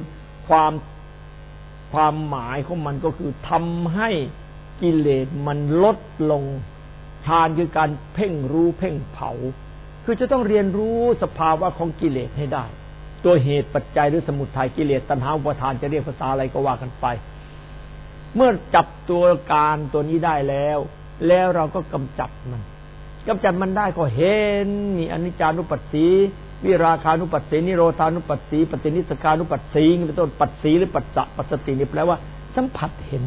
ความหมายของมันก็คือทำให้กิเลสมันลดลงฌานคือการเพ่งรู้เพ่งเผาคือจะต้องเรียนรู้สภาวะของกิเลสให้ได้ตัวเหตุปัจจัยหรือสมุทัยกิเลสตัณหาอุปาทานจะเรียกภาษาอะไรก็ว่ากันไปเมื่อจับตัวการตัวนี้ได้แล้วเราก็กำจัดมันได้ก็เห็นมีอนิจจานุปัสสีวิราคานุปัสสีนิโรธานุปัสสีปฏินิสกานุปัสสีเป็นต้นปัสสีหรือปัสสะปัสสตินี่แปลว่าสัมผัสเห็น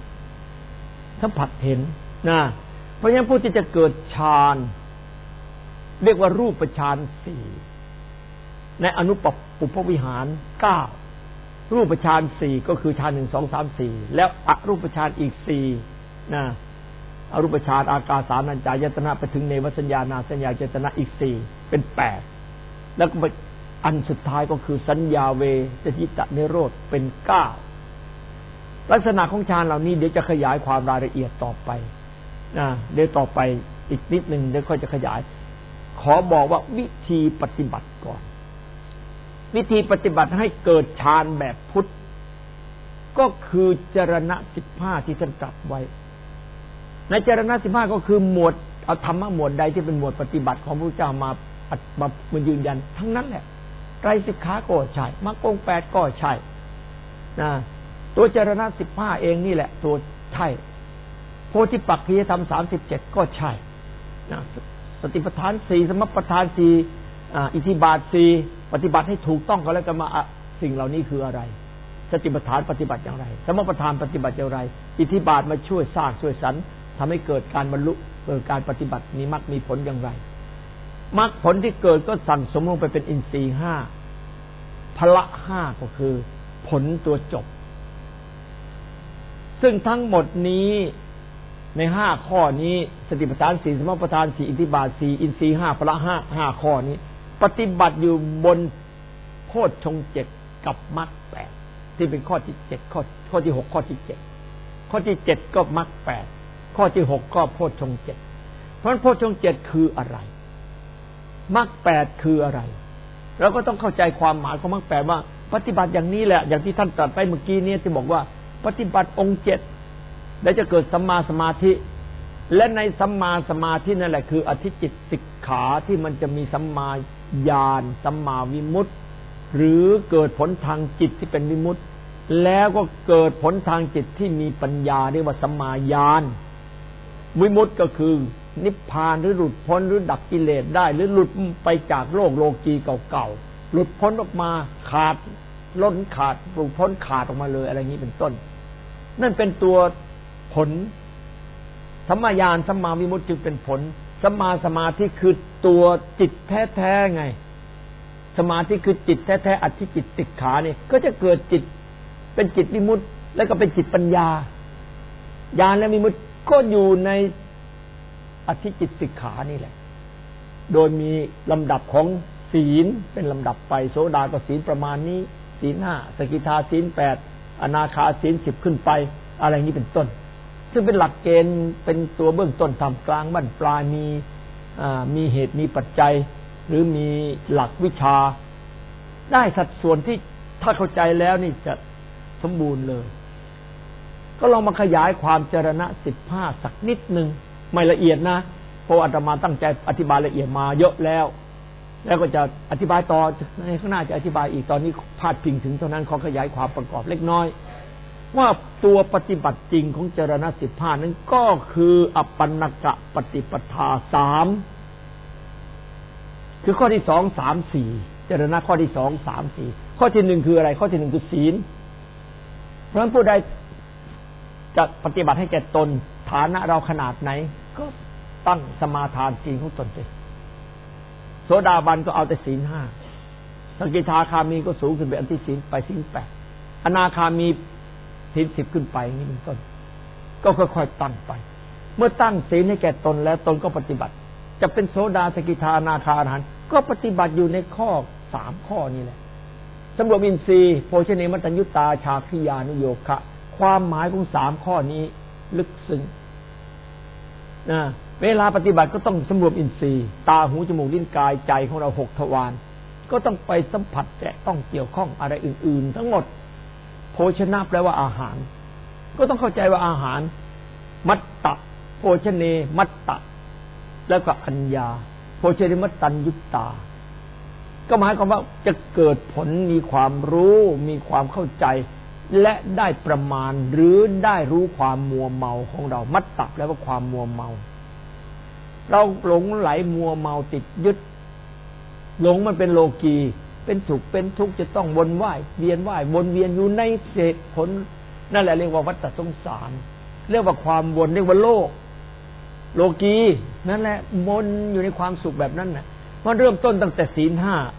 นะเพราะฉะนั้นผู้ที่จะเกิดฌานเรียกว่ารูปฌานสี่ในอนุปุพวิหาร9รูปฌานสี่ก็คือฌาน1 2 3 4แล้วอรูปฌานอีก4นะอรูปฌานอากาสานัญจายตนะไปถึงเนวสัญญานาสัญญาเจตนะอีก4เป็น8แล้วก็อันสุดท้ายก็คือสัญญาเวทยิตะนิโรธเป็น9ลักษณะของฌานเหล่านี้เดี๋ยวจะขยายความรายละเอียดต่อไปเดี๋ยวต่อไปอีกนิดนึงเดี๋ยวค่อยจะขยายขอบอกว่าวิธีปฏิบัติก่อนวิธีปฏิบัติให้เกิดฌานแบบพุทธก็คือจรณะ15ที่ท่านตรัสไว้ในจรณะ15ก็คือหมวดเอาธรรมะหมวดใดที่เป็นหมวดปฏิบัติของพระพุทธเจ้ามายืนยันทั้งนั้นแหละไตรสิกขาก็ใช่มรรคองค์8ก็ใช่นะตัวจรณะ15เองนี่แหละตัวใช่โพธิปักขิยธรรม37ก็ใช่นะสติปัฏฐาน4สมปัฏฐาน4อิทธิบาท4ปฏิบัติให้ถูกต้องก็แล้วกันมาสิ่งเหล่านี้คืออะไรสติปัฏฐานปฏิบัติอย่างไรสมปัฏฐานปฏิบัติอย่างไรอิทธิบาทมาช่วยสร้างช่วยสรรทำให้เกิดการบรรลุการปฏิบัติมีมรรคมีผลอย่างไรมรรคผลที่เกิดก็สั่งสมลงไปเป็นอินทรีย์5พละ5ก็คือผลตัวจบซึ่งทั้งหมดนี้ใน5ข้อนี้สติปัฏฐาน4สมปัฏฐาน4อิทธิบาท4อินทรีย์5พละ5ข้อนี้ปฏิบัติอยู่บนโพชฌงค์7กับมรรค8ที่เป็นข้อที่7ข้อที่6ข้อที่7ข้อที่7ก็มรรค8ข้อที่6ก็โพชฌงค์7เพราะฉะนั้นโพชฌงค์7คืออะไรมรรค8คืออะไรเราก็ต้องเข้าใจความหมายของมรรค8ว่าปฏิบัติอย่างนี้แหละอย่างที่ท่านตรัสไปเมื่อกี้นี้ที่บอกว่าปฏิบัติองค์7แล้วจะเกิดสัมมาสมาธิและในสัมมาสมาธินั่นแหละคืออธิจิตสิกขาที่มันจะมีสัมมาญาณสัมมาวิมุตติหรือเกิดผลทางจิตที่เป็นวิมุตติแล้วก็เกิดผลทางจิตที่มีปัญญาเรียกว่าสัมมาญาณวิมุตติก็คือนิพพานหรือหลุดพ้นหรือดับกิเลสได้หรือหลุดไปจากโลกีเก่าๆหลุดพ้นออกมาขาดล้นขาดหลุดพ้นขาดออกมาเลยอะไรอย่างนี้เป็นต้นนั่นเป็นตัวผลสัมมาญาณสัมมาวิมุตติจึงเป็นผลสัมมาสมาธิคือตัวจิตแท้ๆไงสมาธิคือจิตแท้ๆอธิจิตสิกขาเนี่ยก็จะเกิดจิตเป็นจิตวิมุตติแล้วก็เป็นจิตปัญญาญาณและวิมุตติก็อยู่ในอธิจิตสิกขานี่แหละโดยมีลำดับของศีลเป็นลำดับไปโสดาก็ศีลประมาณนี้ศีล5สกิทาศีล8อนาคาศีล10ขึ้นไปอะไรนี้เป็นต้นซึ่งเป็นหลักเกณฑ์เป็นตัวเบื้องต้นทำกลางบั้นปลายมีเหตุมีปัจจัยหรือมีหลักวิชาได้สัดส่วนที่ถ้าเข้าใจแล้วนี่จะสมบูรณ์เลยก็ลองมาขยายความจรณะ15สักนิดนึงไม่ละเอียดนะเพราะอาตมาตั้งใจอธิบายละเอียดมาเยอะแล้วก็จะอธิบายต่อในข้างหน้าจะอธิบายอีกตอนนี้พาดพิงถึงเท่านั้นขอขยายความประกอบเล็กน้อยว่าตัวปฏิบัติจริงของจรณะ15นั้นก็คืออัปปนกะปฏิปทา3คือข้อที่2 3 4จรณะข้อที่2 3 4ข้อที่1คืออะไรข้อที่1คือศีลเพราะฉะนั้นผู้ใดจะปฏิบัติให้แก่ตนฐานะเราขนาดไหนก็ตั้งสมาทานศีลของตนสิโสดาบันก็เอาแต่ศีล5สกิทาคามีก็สูงขึ้นไปอันที่ศีลไปศีล8อนาคามีศีล10ขึ้นไปนี่เป็นต้นก็ค่อยๆตั้งไปเมื่อตั้งศีลให้แก่ตนแล้วตนก็ปฏิบัติจะเป็นโสดาสกิทาอนาคาอรหันต์ก็ปฏิบัติอยู่ในข้อ3ข้อนี้แหละสำรวมอินทรีย์โภชเนมัตตัญญุตาชาคริยานุโยคะความหมายของ3ข้อนี้ลึกซึ้งนะเวลาปฏิบัติก็ต้องสำรวมอินทรีย์ตาหูจมูกลิ้นกายใจของเรา6ทวารก็ต้องไปสัมผัสแตะต้องเกี่ยวข้องอะไรอื่นๆทั้งหมดโภชนะแปลว่าอาหารก็ต้องเข้าใจว่าอาหารมัตตะโภชเนมัตตะแล้วก็อัญญาโภชเนมัตตัญญุตาก็หมายความว่าจะเกิดผลมีความรู้มีความเข้าใจและได้ประมาณหรือได้รู้ความมัวเมาของเรามัตตะแปลว่าความมัวเมาเราหลงไหลมัวเมาติดยึดหลงมันเป็นโลกีเป็นสุขเป็นทุกข์จะต้องวนว่ายเวียนว่ายวนเวียนอยู่ในเหตุผลนั่นแหละเรียกว่าวัฏสงสารเรียกว่าความวนเรียกว่าโลกโลกีนั่นแหละวนอยู่ในความสุขแบบนั้นน่ะมันเริ่มต้นตั้งแต่ศีล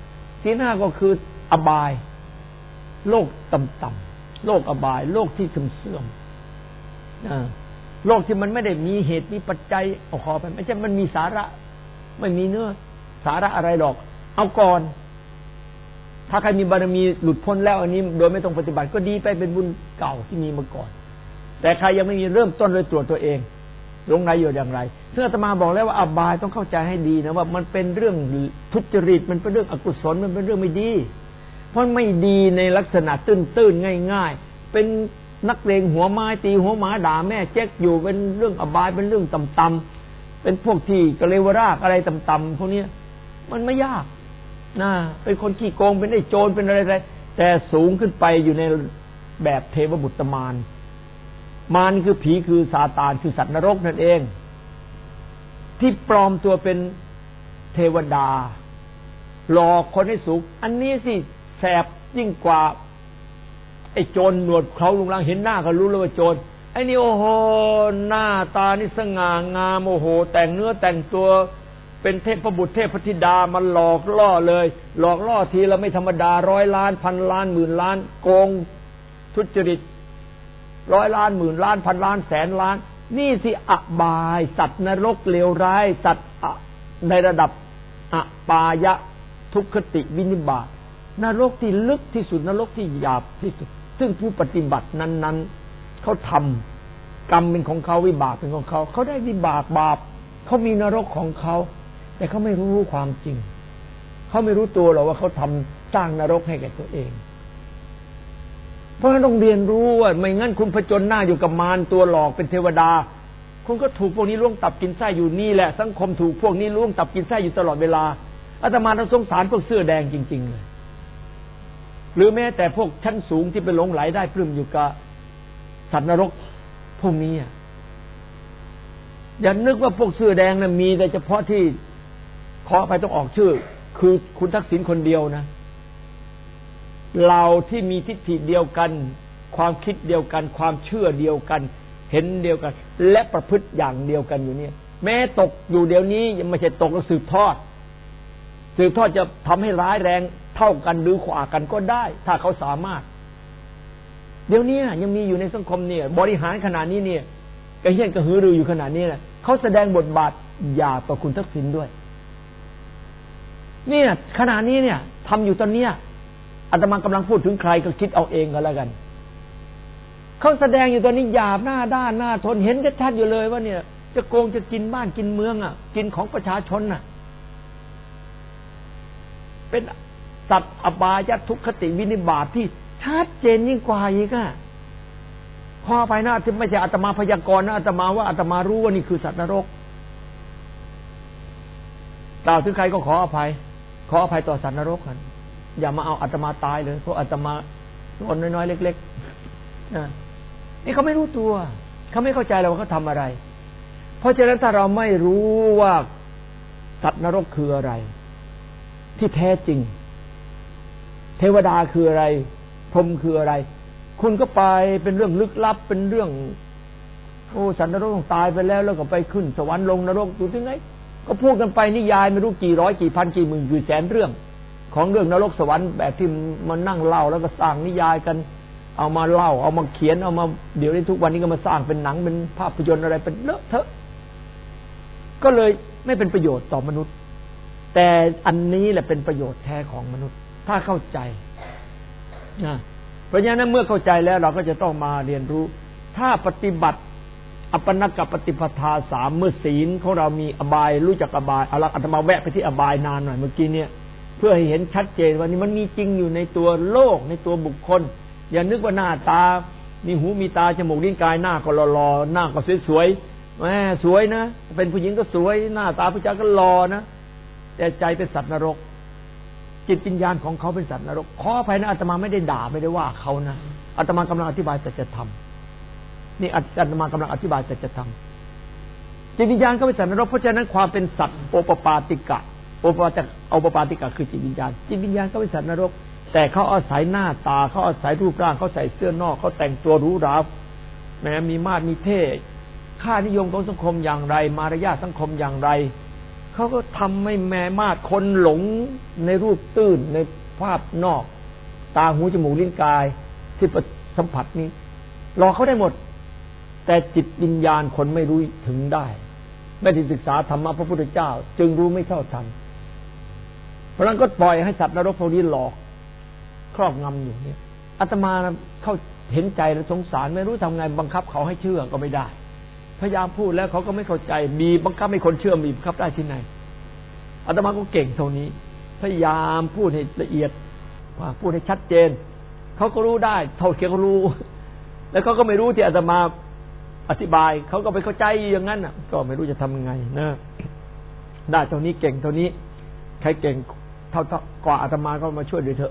5ศีล 5ก็คืออบายโลกต่ำๆโลกอบายโลกที่เสื่อมโลกที่มันไม่ได้มีเหตุมีปัจจัยขอไปไม่ใช่มันมีสาระไม่มีเนื้อสาระอะไรหรอกเอาก่อนถ้าใครมีบารมีหลุดพ้นแล้วอันนี้โดยไม่ต้องปฏิบัติก็ดีไปเป็นบุญเก่าที่มีมาก่อนแต่ใครยังไม่มีเริ่มต้นเลยตรวจตัวเองลงไหนอยู่อย่างไรซึ่งอาตมาบอกแล้วว่าอบายต้องเข้าใจให้ดีนะว่ามันเป็นเรื่องทุจริตมันเป็นเรื่องอกุศลมันเป็นเรื่องไม่ดีเพราะไม่ดีในลักษณะตื้นๆง่ายๆเป็นนักเลงหัวไม้ตีหัวหมาด่าแม่เจ๊กอยู่เป็นเรื่องอบายเป็นเรื่องต่ำๆเป็นพวกที่กะเลวรากอะไรต่ำๆพวกนี้มันไม่ยากนะเป็นคนขี้โกงเป็นไอ้โจรเป็นอะไรๆแต่สูงขึ้นไปอยู่ในแบบเทวบุตรมารมารคือผีคือซาตานคือสัตว์นรกนั่นเองที่ปลอมตัวเป็นเทวดาหลอกคนให้สูงอันนี้สิแสบยิ่งกว่าไอ้โจรหนวดเขาลุงลังเห็นหน้าก็รู้เลยว่าโจรไอ้นี่โอ้โหหน้าตานี่สง่างามโอ้โหแต่งเนื้อแต่งตัวเป็นเทพบุตรเทพธิดามันหลอกล่อเลยหลอกล่อทีละไม่ธรรมดา100 ล้านพันล้านหมื่นล้านโกงทุจริต100 ล้านหมื่นล้านพันล้านแสนล้านนี่สิอบายสัตว์นรกเลวร้ายสัตว์ในระดับอปายะทุกขติวินิบาตนรกที่ลึกที่สุดนรกที่หยาบที่สุดซึ่งผู้ปฏิบัตินั้นๆเขาทำกรรมเป็นของเขาวิบากเป็นของเขาเขาได้วิบากบาปเขามีนรกของเขาแต่เขาไม่รู้ความจริงเขาไม่รู้ตัวหรอกว่าเขาทำสร้างนรกให้แก่ตัวเองเพราะฉะนั้นต้องเรียนรู้ว่าไม่งั้นคุณผจญหน้าอยู่กับมารตัวหลอกเป็นเทวดาคุณก็ถูกพวกนี้ล่วงตับกินไส้อยู่นี่แหละสังคมถูกพวกนี้ล่วงตับกินไส้อยู่ตลอดเวลาอาตมาต้องสงสารพวกเสื้อแดงจริงๆเลยหรือแม้แต่พวกชั้นสูงที่ไปหลงไหลได้ปลื้มอยู่กับสัตว์นรกพวกนี้อย่านึกว่าพวกเสื้อแดงน่ะมีแต่เฉพาะที่ขอไปต้องออกชื่อคือคุณทักษิณคนเดียวนะเราที่มีทิฏฐิเดียวกันความคิดเดียวกันความเชื่อเดียวกันเห็นเดียวกันและประพฤติอย่างเดียวกันอยู่เนี่ยแม้ตกอยู่เดี๋ยวนี้ยังไม่ใช่ตกแล้วสืบทอดจะทำให้ร้ายแรงเท่ากันหรือขวากันก็ได้ถ้าเขาสามารถเดี๋ยวนี้ยังมีอยู่ในสังคมเนี่ยบริหารขนาดนี้เนี่ยกระเฮี้ยนกระหือรืออยู่ขนาดนี้นะเขาแสดงบทบาทหยาบต่อคุณทักษิณด้วยเนี่ยขณะนี้เนี่ยทำอยู่ตอนเนี้ยอาตมากำลังพูดถึงใครก็คิดเอาเองก็แล้วกันเขาแสดงอยู่ตอนนี้หยาบหน้าด้านหน้าทนเห็นชัดๆอยู่เลยว่าเนี่ยจะโกงจะกินบ้านกินเมืองกินของประชาชนเป็นสัตว์อบายทุกขติวินิบาตที่ชัดเจนยิ่งกว่าอีกขออภัยนะที่ไม่ใช่อาตมาพยากรณ์นะอาตมาว่าอาตมารู้ว่านี่คือสัตว์นรกกล่าวถึงใครก็ขออภัยต่อสัตว์นรกกันอย่ามาเอาอาตมาตายเลยเพราะอาตมาคนน้อยๆเล็กๆนี่เขาไม่รู้ตัวเขาไม่เข้าใจเราว่าเขาทำอะไรเพราะฉะนั้นถ้าเราไม่รู้ว่าสัตว์นรกคืออะไรที่แท้จริงเทวดาคืออะไรพรหมคืออะไรคุณก็ไปเป็นเรื่องลึกลับเป็นเรื่องสัตว์นรกต้องตายไปแล้วก็ไปขึ้นสวรรค์ลงนรกอยู่ที่ไหนก็พูดกันไปนิยายไม่รู้กี่ร้อยกี่พันกี่หมื่นกี่แสนเรื่องของเรื่องนรกสวรรค์แบบที่มันนั่งเล่าแล้วก็สร้างนิยายกันเอามาเล่าเอามาเขียนเอามาเดี๋ยวนี้ทุกวันนี้ก็มาสร้างเป็นหนังเป็นภาพยนตร์อะไรเป็นเลอะเทอะก็เลยไม่เป็นประโยชน์ต่อมนุษย์แต่อันนี้แหละเป็นประโยชน์แท้ของมนุษย์ถ้าเข้าใจนะเพราะฉะนั้นเมื่อเข้าใจแล้วเราก็จะต้องมาเรียนรู้ถ้าปฏิบัติอัปปนกปฏิปทาสามเมื่อศีลของเรามีอบายรู้จักอบายเอาละอาตมาแวะไปที่อบายนานหน่อยเมื่อกี้เนี่ยเพื่อให้เห็นชัดเจนว่านี่มันมีจริงอยู่ในตัวโลกในตัวบุคคลอย่านึกว่าหน้าตามีหูมีตาจมูกลิ้นกายหน้าก็หล่อๆหน้าก็สวยๆแหมสวยนะเป็นผู้หญิงก็สวยหน้าตาผู้ชายก็หล่อนะแต่ใจเป็นสัตว์นรกจิตวิญญาณของเขาเป็นสัตว์นรกขออภัยนะอาตมาไม่ได้ด่าไม่ได้ว่าเขานะอาตมากำลังอธิบายสัจธรรมนี่อาตมากำลังอธิบายสัจธรรมจิตวิญญาณก็เป็นสัตว์นรกเพราะฉะนั้นความเป็นสัตว์โอปปาติกะโอปปาติกะคือจิตวิญญาณจิตวิญญาณก็เป็นสัตว์นรกแต่เขาอาศัยหน้าตาเขาอาศัยรูปร่างเขาใส่เสื้อนอกเขาแต่งตัวหรูหราแม้มีมาดมีเท่ค่านิยมของสังคมอย่างไรมารยาทสังคมอย่างไรเขาก็ทำให้แม่มาดคนหลงในรูปตื้นในภาพนอกตาหูจมูกลิ้นกายที่สัมผัสนี้หลอกเขาได้หมดแต่จิตวิญญาณคนไม่รู้ถึงได้ไม่ได้ศึกษาธรรมะพระพุทธเจ้าจึงรู้ไม่เท่าทันเพราะนั้นก็ปล่อยให้สัตว์นรกพวกนี้หลอกครอบงำอยู่เนี่ยอาตมาเข้าเห็นใจและสงสารไม่รู้ทำไงบังคับเขาให้เชื่อก็ไม่ได้พยายามพูดแล้วเขาก็ไม่เข้าใจมีบังคับให้คนเชื่อมีบังคับได้ที่ไหนอาตมาก็เก่งเท่านี้พยายามพูดให้ละเอียดพูดให้ชัดเจนเขาก็รู้ได้เท่าที่เขารู้แล้วเขาก็ไม่รู้ที่อาตมาอธิบายเขาก็ไปเข้าใจอย่างนั้นน่ะก็ไม่รู้จะทำยังไงนะได้เท่านี้เก่งเท่านี้ใครเก่งเท่ากว่าอาตมาก็มาช่วยด้วยเถอะ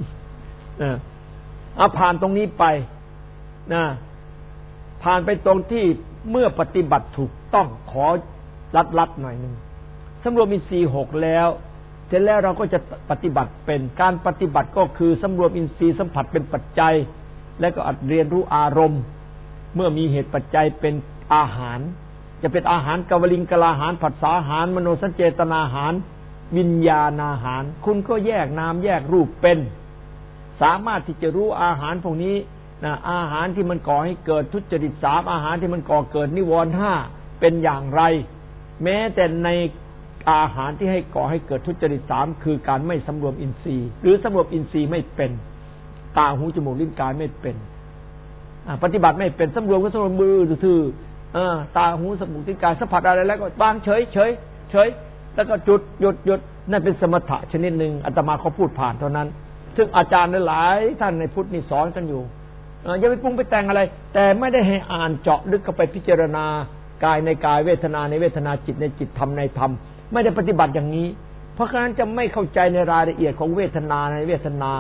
เอาผ่านตรงนี้ไปนะผ่านไปตรงที่เมื่อปฏิบัติถูกต้องขอลัดหน่อยนึงสำรวมอินทรีย์6แล้วเสร็จแล้วเราก็จะปฏิบัติเป็นการปฏิบัติก็คือสำรวมอินทรีย์สัมผัสเป็นปัจจัยและก็เรียนรู้อารมณ์เมื่อมีเหตุปัจจัยเป็นอาหารจะเป็นอาหารกวลิงกลาหารผัสสะอาหารมโนสัญเจตนาอาหารวิญญาณอาหารคุณก็แยกนามแยกรูปเป็นสามารถที่จะรู้อาหารพวกนี้นะอาหารที่มันก่อให้เกิดทุจริต3อาหารที่มันก่อเกิดนิวรณ์5เป็นอย่างไรแม้แต่ในอาหารที่ให้ก่อให้เกิดทุจริต3คือการไม่สำรวมอินทรีย์หรือสำรวมอินทรีย์ไม่เป็นตาหูจมูกลิ้นกายไม่เป็นปฏิบัติไม่เป็นสำรวมก็สำรวมมือถือตาหูจมูกลิ้นกายสัมผัสอะไรแล้วก็วางเฉยแล้วก็จุดหยุดนั่นเป็นสมถะชนิดหนึ่งอาตมาเขาพูดผ่านเท่านั้นซึ่งอาจารย์หลายท่านในพุทธนี่สอนกันอยู่อย่าไปปรุงไปแต่งอะไรแต่ไม่ได้ให้อ่านเจาะลึกเข้าไปพิจารณากายในกายเวทนาในเวทนาจิตในจิตธรรมในธรรมไม่ได้ปฏิบัติอย่างนี้เพราะฉะนั้นจะไม่เข้าใจในรายละเอียดของเวทนาในเวทนา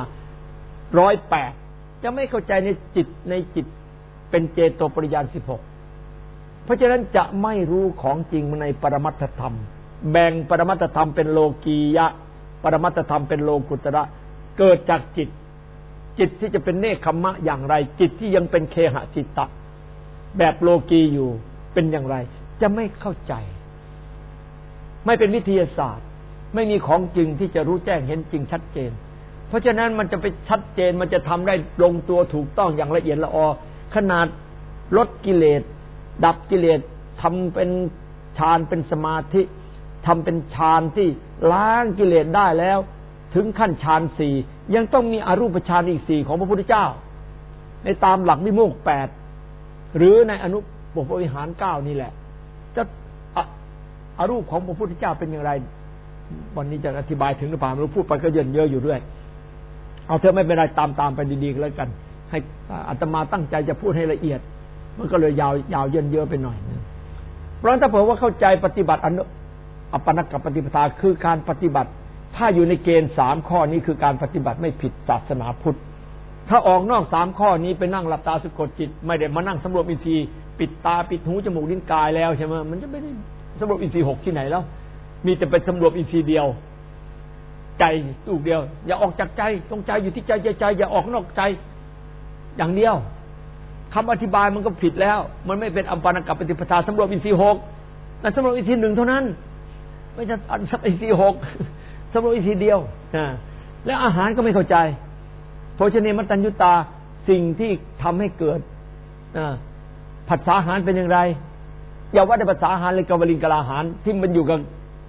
108จะไม่เข้าใจในจิตเป็นเจโตปริญญาณ16เพราะฉะนั้นจะไม่รู้ของจริงในปรมัตถธรรมแบ่งปรมัตถธรรมเป็นโลกียะปรมัตถธรรมเป็นโลกุตระเกิดจากจิตที่จะเป็นเนคขมะอย่างไรจิตที่ยังเป็นเคหจิตตะแบบโลกีอยู่เป็นอย่างไรจะไม่เข้าใจไม่เป็นวิทยาศาสตร์ไม่มีของจริงที่จะรู้แจ้งเห็นจริงชัดเจนเพราะฉะนั้นมันจะไปชัดเจนมันจะทำได้ลงตัวถูกต้องอย่างละเอียดละออขนาดลดกิเลสดับกิเลสทำเป็นฌานเป็นสมาธิทำเป็นฌานที่ล้างกิเลสได้แล้วถึงขั้นฌาน4ยังต้องมีอรูปฌานอีก4ของพระพุทธเจ้าในตามหลักวิโมกข์8หรือในอนุปปวิหาร9นี่แหละจะอรูปของพระพุทธเจ้าเป็นอย่างไรวันนี้จะอธิบายถึงหรือเปล่าเราพูดไปก็เยอะอยู่ด้วยเอาเถอะไม่เป็นไรตามไปดีๆแล้วกันให้อาตมาตั้งใจจะพูดให้ละเอียดมันก็เลยยาวเยอะไปหน่อยนึงเพราะถ้าเผื่อว่าเข้าใจปฏิบัติอัปปนกปฏิปทาคือการปฏิบัติถ้าอยู่ในเกณฑ์3ข้อนี้คือการปฏิบัติไม่ผิดศาสนาพุทธถ้าออกนอก3ข้อนี้ไปนั่งหลับตาสะกดจิตไม่ได้มานั่งสำรวมอินทรีย์ปิดตาปิดหูจมูกลิ้นกายแล้วใช่ไหมมันจะไม่ได้สำรวมอินทรีย์6ที่ไหนแล้วมีแต่เป็นสำรวมอินทรีย์เดียวใจลูกเดียวอย่าออกจากใจตรงใจอยู่ที่ใจอย่าออกนอกใจอย่างเดียวคำอธิบายมันก็ผิดแล้วมันไม่เป็นอัปปนกปฏิปทาสำรวมอินทรีย์6แต่สำรวมอินทรีย์1เท่านั้นไม่ใช่อันอินทรีย์6สำรวมอินทรีย์เดียวและอาหารก็ไม่เข้าใจโภชเนมัตตัญญุตาสิ่งที่ทำให้เกิดผัสสะอาหารเป็นอย่างไรอย่าว่าแต่ภาษาอาหารเลยกวลิงกลาหารที่มันอยู่กับ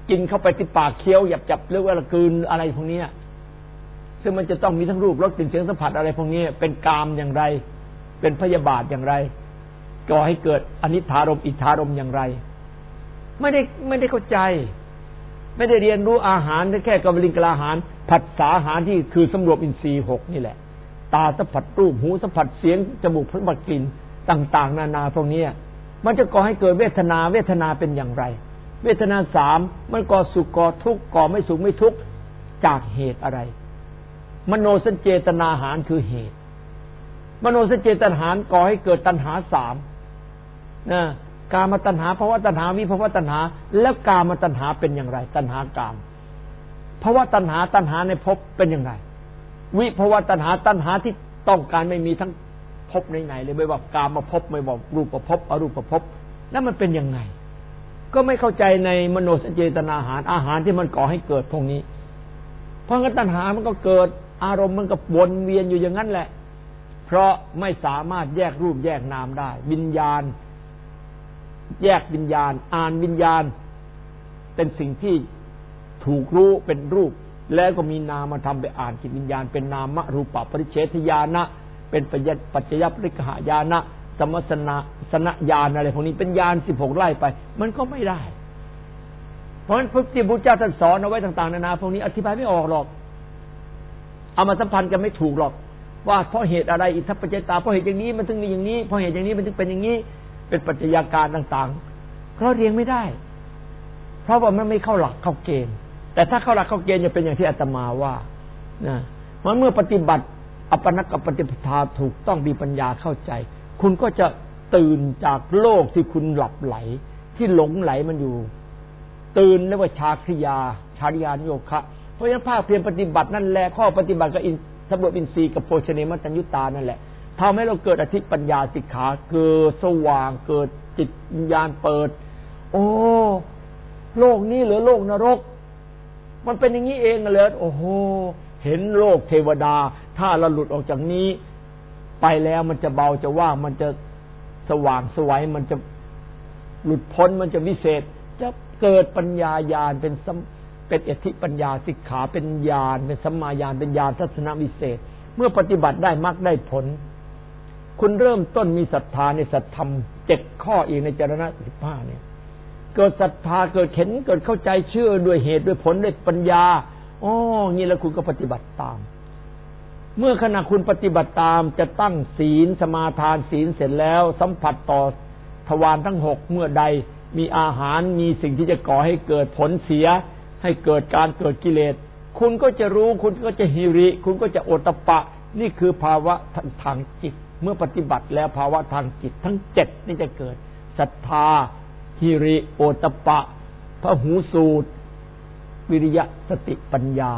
กินเข้าไปที่ปากเคี้ยวหยับๆหรือว่ากลืนอะไรพวกนี้ซึ่งมันจะต้องมีทั้งรูปรสกลิ่นเสียงสัมผัสอะไรพวกนี้เป็นกามอย่างไรเป็นพยาบาทอย่างไรก่อให้เกิดอนิจจารมณ์อิทธารมณ์อย่างไรไม่ได้เข้าใจไม่ได้เรียนรู้อาหารแค่กำลิงกลาอาหารผัสสะอาหารที่คือสำรวมอินทรีย์6นี่แหละตาสัมผัสรูปหูสัมผัสเสียงจมูกสัมผัสกลิ่นต่างๆนานาพวกนี้มันจะก่อให้เกิดเวทนาเป็นอย่างไรเวทนา3มันก่อสุขก่อทุกข์ก่อไม่สุขไม่ทุกข์จากเหตุอะไรมโนสัญเจตนาอาหารคือเหตุมโนสัญเจตนาอาหารก่อให้เกิดตัณหา3นะกามตัณหาภวตัณหาวิภวตัณหาแล้วกามตัณหาเป็นอย่างไรตัณหากามภวตัณหาในภพเป็นอย่างไรวิภวตัณหาที่ต้องการไม่มีทั้งภพไหนๆเลยไม่ว่ากามภพไม่ว่ารูปภพอรูปภพแล้วมันเป็นยังไงก็ไม่เข้าใจในมโนสัญเจตนาอาหารที่มันก่อให้เกิดพวกนี้เพราะงั้นตัณหามันก็เกิดอารมณ์มันก็วนเวียนอยู่อย่างนั้นแหละเพราะไม่สามารถแยกรูปแยกนามได้วิญญาณแยกวิญญาณอ่านวิญญาณเป็นสิ่งที่ถูกรู้เป็นรูปแล้วก็มีนามมาทำไปอ่านจิตวิญญาณเป็นนามรูปปริเฉทญาณะเป็นปัจจยปริกหญาณะสมัสนะญาณอะไรพวกนี้เป็นญาณ16ไล่ไปมันก็ไม่ได้เพราะฉะนั้นพระพุทธเจ้าท่านสอนเอาไว้ต่างๆนานาพวกนี้อธิบายไม่ออกหรอกเอามาสัมพันธ์กันไม่ถูกหรอกว่าเพราะเหตุอะไรอิทัปปัจจตาเพราะเหตุอย่างนี้มันถึงมีอย่างนี้เพราะเหตุอย่างนี้มันถึงเป็นอย่างนี้เป็นปัจจัยการต่างๆเราเรียงไม่ได้เพราะว่ามันไม่เข้าหลักเข้าเกณฑ์แต่ถ้าเข้าหลักเข้าเกณฑ์จะเป็นอย่างที่อาตมาว่านะเมื่อปฏิบัติอัปปนักกับปฏิปทาถูกต้องมีปัญญาเข้าใจคุณก็จะตื่นจากโลกที่คุณหลับไหลที่หลงไหลมันอยู่ตื่นเรียกว่าชาคริยานโยคะเพราะฉะนั้นภาคเพียรปฏิบัตินั่นแหละข้อปฏิบัติกับสำรวจอินทรีย์กับโภชเนมัตตัญญุตานั่นแหละทำให้เราเกิดอธิปัญญาสิกขาเกิดสว่างเกิดจิตวิญญาณเปิดโอ้โลกนี้หรือโลกนรกมันเป็นอย่างนี้เองเลยโอ้โหเห็นโลกเทวดาถ้าเราหลุดออกจากนี้ไปแล้วมันจะเบาจะว่างมันจะสว่างสวยมันจะหลุดพ้นมันจะวิเศษจะเกิดปัญญาญาณเป็นอธิปัญญาสิกขาเป็นญาณเป็นสัมมาญาณเป็นญาณทัศนวิเศษเมื่อปฏิบัติได้มรรคได้ผลคุณเริ่มต้นมีศรัทธาในสัจธรรม7ข้ออีกในจรณะ15เนี่ยเกิดศรัทธาเกิดเห็นเกิดเข้าใจเชื่อด้วยเหตุด้วยผลด้วยปัญญาอ๋องี้แล้วคุณก็ปฏิบัติตามเมื่อขณะคุณปฏิบัติตามจะตั้งศีลสมาทานศีลเสร็จแล้วสัมผัสต่อทวารทั้ง6เมื่อใดมีอาหารมีสิ่งที่จะก่อให้เกิดผลเสียให้เกิดการเกิดกิเลสคุณก็จะรู้คุณก็จะหิริคุณก็จะโอตตัปปะนี่คือภาวะทางจิตเมื่อปฏิบัติแล้วภาวะทางจิตทั้ง7นี่จะเกิดศรัทธาหิริโอตตัปปะพหูสูตรวิริยะสติปัญญา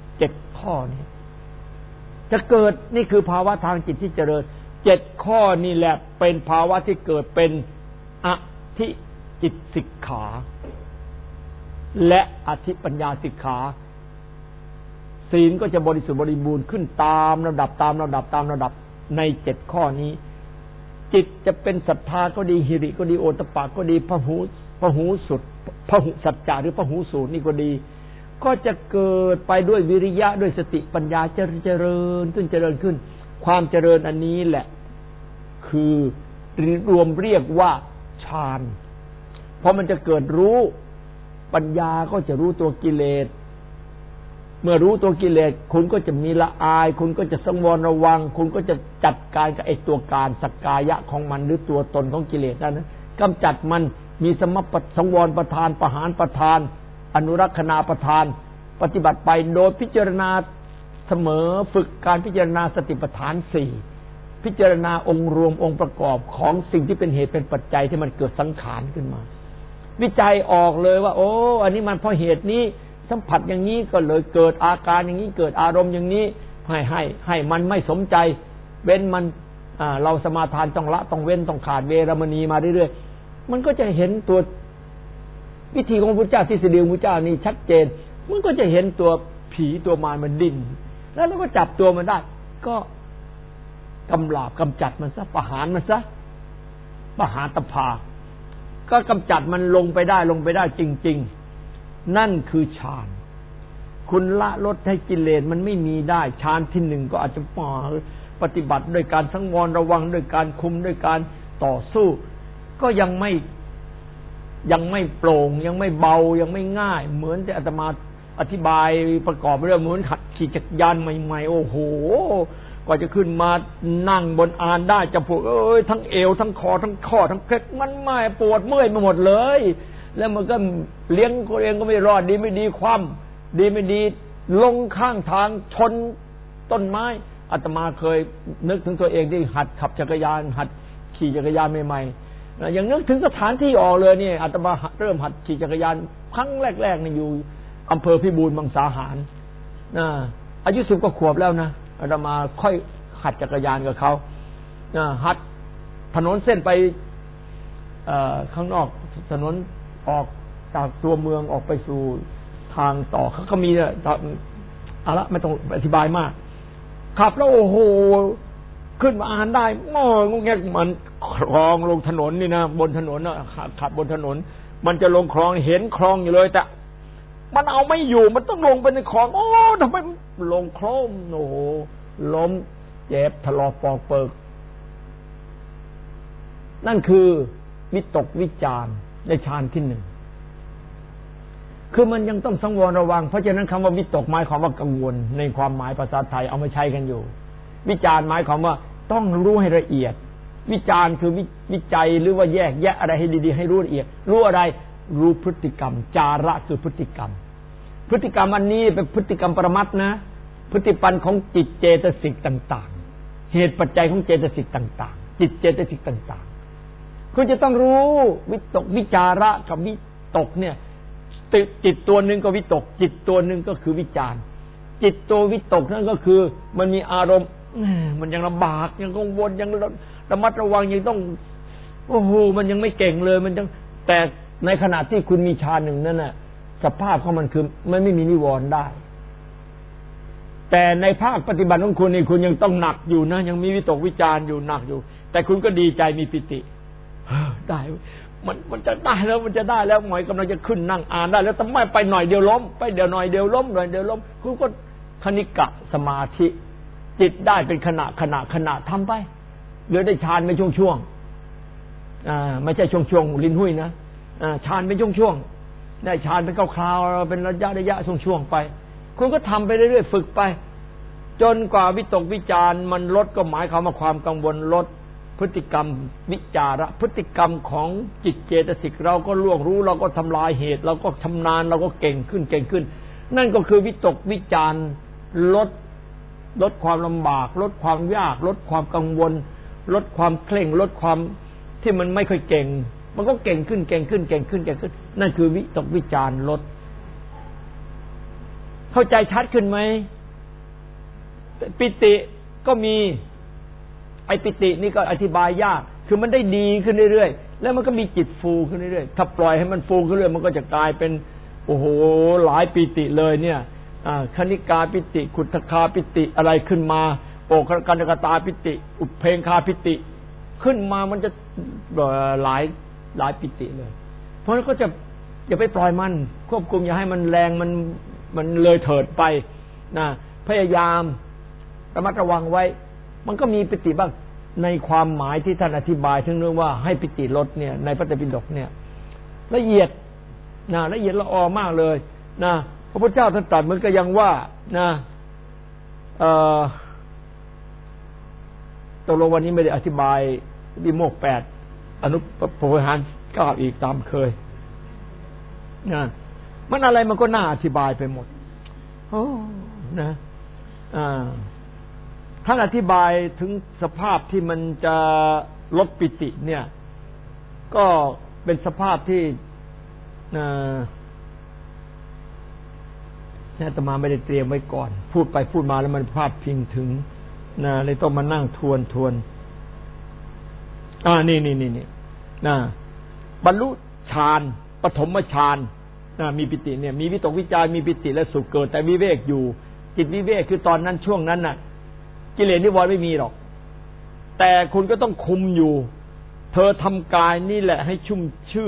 7ข้อนี้จะเกิดนี่คือภาวะทางจิตที่เจริญ7ข้อนี่แหละเป็นภาวะที่เกิดเป็นอธิจิตสิกขาและอธิปัญญาสิกขาศีลก็จะบริสุทธิ์บริบูรณ์ขึ้นตามระดับใน7ข้อนี้จิตจะเป็นศรัทธาก็ดีหิริก็ดีโอตตัปปะก็ดีพหูสุตพหุสัจจะหรือพหูสูตรนี่ก็ดีก็จะเกิดไปด้วยวิริยะด้วยสติปัญญาเจริญขึ้นความเจริญอันนี้แหละคือรวมเรียกว่าฌานเพราะมันจะเกิดรู้ปัญญาก็จะรู้ตัวกิเลสเมื่อรู้ตัวกิเลสคุณก็จะมีละอายคุณก็จะสังวรระวังคุณก็จะจัดการกับไอ้ตัวการสักกายะของมันหรือตัวตนของกิเลสนั้นกำจัดมันมีสังวรประทานประหารประทานอนุรักษณาประทานปฏิบัติไปโดยพิจารณาเสมอฝึกการพิจารณาสติปัฏฐาน4พิจารณาองค์รวมองค์ประกอบของสิ่งที่เป็นเหตุเป็นปัจจัยที่มันเกิดสังขารขึ้นมาวิจัยออกเลยว่าโอ้อันนี้มันเพราะเหตุนี้สัมผัสอย่างนี้ก็เลยเกิดอาการอย่างนี้เกิดอารมณ์อย่างนี้ให้มันไม่สมใจเว้นมันเราสมาทานต้องละต้องเว้นต้องขาดเวรมณีมาเรื่อยๆมันก็จะเห็นตัววิธีของพระพุทธเจ้าทฤษฎีของพระพุทธเจ้านี่ชัดเจนมันก็จะเห็นตัวผีตัวมารมันดิ้นแล้วเราก็จับตัวมันได้ก็กำจัดมันซะประหารมันซะประหารตภาก็กำจัดมันลงไปได้จริงๆนั่นคือฌานคุณละลดให้กิเลสมันไม่มีได้ฌานที่หนึ่งก็อาจจะปฏิบัติด้วยการสังวรระวังด้วยการคุมด้วยการต่อสู้ก็ยังไม่โปร่งยังไม่เบายังไม่ง่ายเหมือนที่อาตมาอธิบายประกอบเรื่องเหมือนขัดขี่จักรยานใหม่ๆโอ้โหกว่าจะขึ้นมานั่งบนอานได้จะปวดทั้งเอวทั้งคอทั้งข้อทั้งเคล็ดมันไม่ปวดเมื่อยไปหมดเลยแล้วมันก็เลี้ยงตัวเองก็ไม่รอดดีไม่ดีความดีไม่ดีลงข้างทางชนต้นไม้อาตมาเคยนึกถึงตัวเองที่หัดขับจักรยานหัดขี่จักรยานใหม่ๆยังนึกถึงสถานที่ออกเลยนี่อาตมาเริ่มหัดขี่จักรยานครั้งแรกๆนี่อยู่อำเภอพิบูลมังสาหารอายุ10 กว่าขวบแล้วนะอาตมาค่อยหัดจักรยานกับเขาหัดถนนเส้นไปข้างนอกถนนออกจากตัวเมืองออกไปสู่ทางต่อเขาก็มีเอาละไม่ต้องอธิบายมากขับแล้วโอ้โหขึ้นมาอ่านได้งงแงมันคลองลงถนนนี่นะบนถนนนะขับบนถนนมันจะลงคลองเห็นคลองอยู่เลยแต่มันเอาไม่อยู่มันต้องลงไปในคลองโอ้ทำไมลงโครมโอ้โหล้มเจ็บถลอกปอกเปิกนั่นคือวิตกวิจารในฌานที่หนึ่งคือมันยังต้องสังวรระวังเพราะฉะนั้นคำว่าวิตกหมายความว่ากังวลในความหมายภาษาไทยเอามาใช้กันอยู่วิจารหมายความว่าต้องรู้ให้ละเอียดวิจารคือวิจัยหรือว่าแยกแยะอะไรให้ดีๆให้รู้ละเอียดรู้อะไรรู้พฤติกรรมจาระคือพฤติกรรมพฤติกรรมอันนี้เป็นพฤติกรรมปรมัตถ์นะพฤติปันของจิตเจตสิกต่างๆเหตุปัจจัยของเจตสิกต่างๆจิตเจตสิกต่างๆคุณจะต้องรู้วิตกวิจาระกับวิตกเนี่ยจิตตัวหนึ่งก็วิตกจิตตัวหนึ่งก็คือวิจารจิตตัววิตกนั่นก็คือมันมีอารมณ์มันยังลำบากยังกังวลยังระมัดระวังยังต้องโอ้โหมันยังไม่เก่งเลยมันยังแต่ในขณะที่คุณมีฌานหนึ่งนั่นน่ะสภาพของมันคือมันไม่มีนิวรณ์ได้แต่ในภาคปฏิบัติของคุณนี่คุณยังต้องหนักอยู่นะยังมีวิตกวิจารอยู่หนักอยู่แต่คุณก็ดีใจมีปิติได้มันจะได้แล้วมันจะได้แล้วหมอยกำลังจะขึ้นนั่งอ่านได้แล้วทำไมไปหน่อยเดียวล้มไปเดี๋ยวหน่อยเดียวล้มหน่อยเดียวล้มคุณก็คณิกะสมาธิจิตได้เป็นขณะทำไปเหลือได้ฌานไม่ช่วงไม่ใช่ช่วงลิ้นหุ้ยนะฌานเป็นช่วงได้ฌานเป็นคราวๆเป็นระยะช่วงไปคุณก็ทำไปเรื่อยๆฝึกไปจนกว่าวิตกวิจารมันลดก็หมายความว่าความกังวลลดพฤติกรรมวิจาระพฤติกรรมของจิตเจตสิกเราก็ล่วงรู้เราก็ทำลายเหตุเราก็ชำนาญเราก็เก่งขึ้นนั่นก็คือวิตกวิจารลดความลำบากลดความยากลดความกังวลลดความเคร่งลดความที่มันไม่ค่อยเก่งมันก็เก่งขึ้นนั่นคือวิตกวิจารลดเข้าใจชัดขึ้นไหมปิติก็มีไอ้ปิตินี่ก็อธิบายยากคือมันได้ดีขึ้นเรื่อยๆแล้วมันก็มีจิตฟูขึ้นเรื่อยๆถ้าปล่อยให้มันฟูขึ้นเรื่อยมันก็จะกลายเป็นโอ้โหหลายปิติเลยเนี่ยคณิกาปิติขุทคาปิติอะไรขึ้นมาโอกันกตาปิติอุเพงคาปิติขึ้นมามันจะหลายปิติเลยเพราะฉะนั้นก็จะอย่าไปปล่อยมันควบคุมอย่าให้มันแรงมันเลยเถิดไปนะพยายามระมัดระวังไว้มันก็มีปิติบ้างในความหมายที่ท่านอธิบายถึงเรื่องว่าให้ปิติลดเนี่ยในพระไตรปิฎกเนี่ยละเอียดละออมากเลยนะพระพุทธเจ้าท่านตรัสเหมือนก็ยังว่านะตกลงวันนี้ไม่ได้อธิบายวิโมกข์8อนุปโภหาร9อีกตามเคยนะมันอะไรมันก็น่าอธิบายไปหมดโอ้นะท่านอธิบายถึงสภาพที่มันจะลดปิติเนี่ยก็เป็นสภาพที่อาตมาไม่ได้เตรียมไว้ก่อนพูดไปพูดมาแล้วมันภาพพิงถึงเลยต้องมานั่งทวนนี่บรรลุฌานปฐมฌานมีปิติเนี่ยมีวิตกวิจารมีปิติและสุขเกิดแต่วิเวกอยู่จิตวิเวกคือตอนนั้นช่วงนั้นน่ะกิเลสนิวรณ์ไม่มีหรอกแต่คุณก็ต้องคุมอยู่เธอทำกายนี่แหละให้ชุ่มชื่น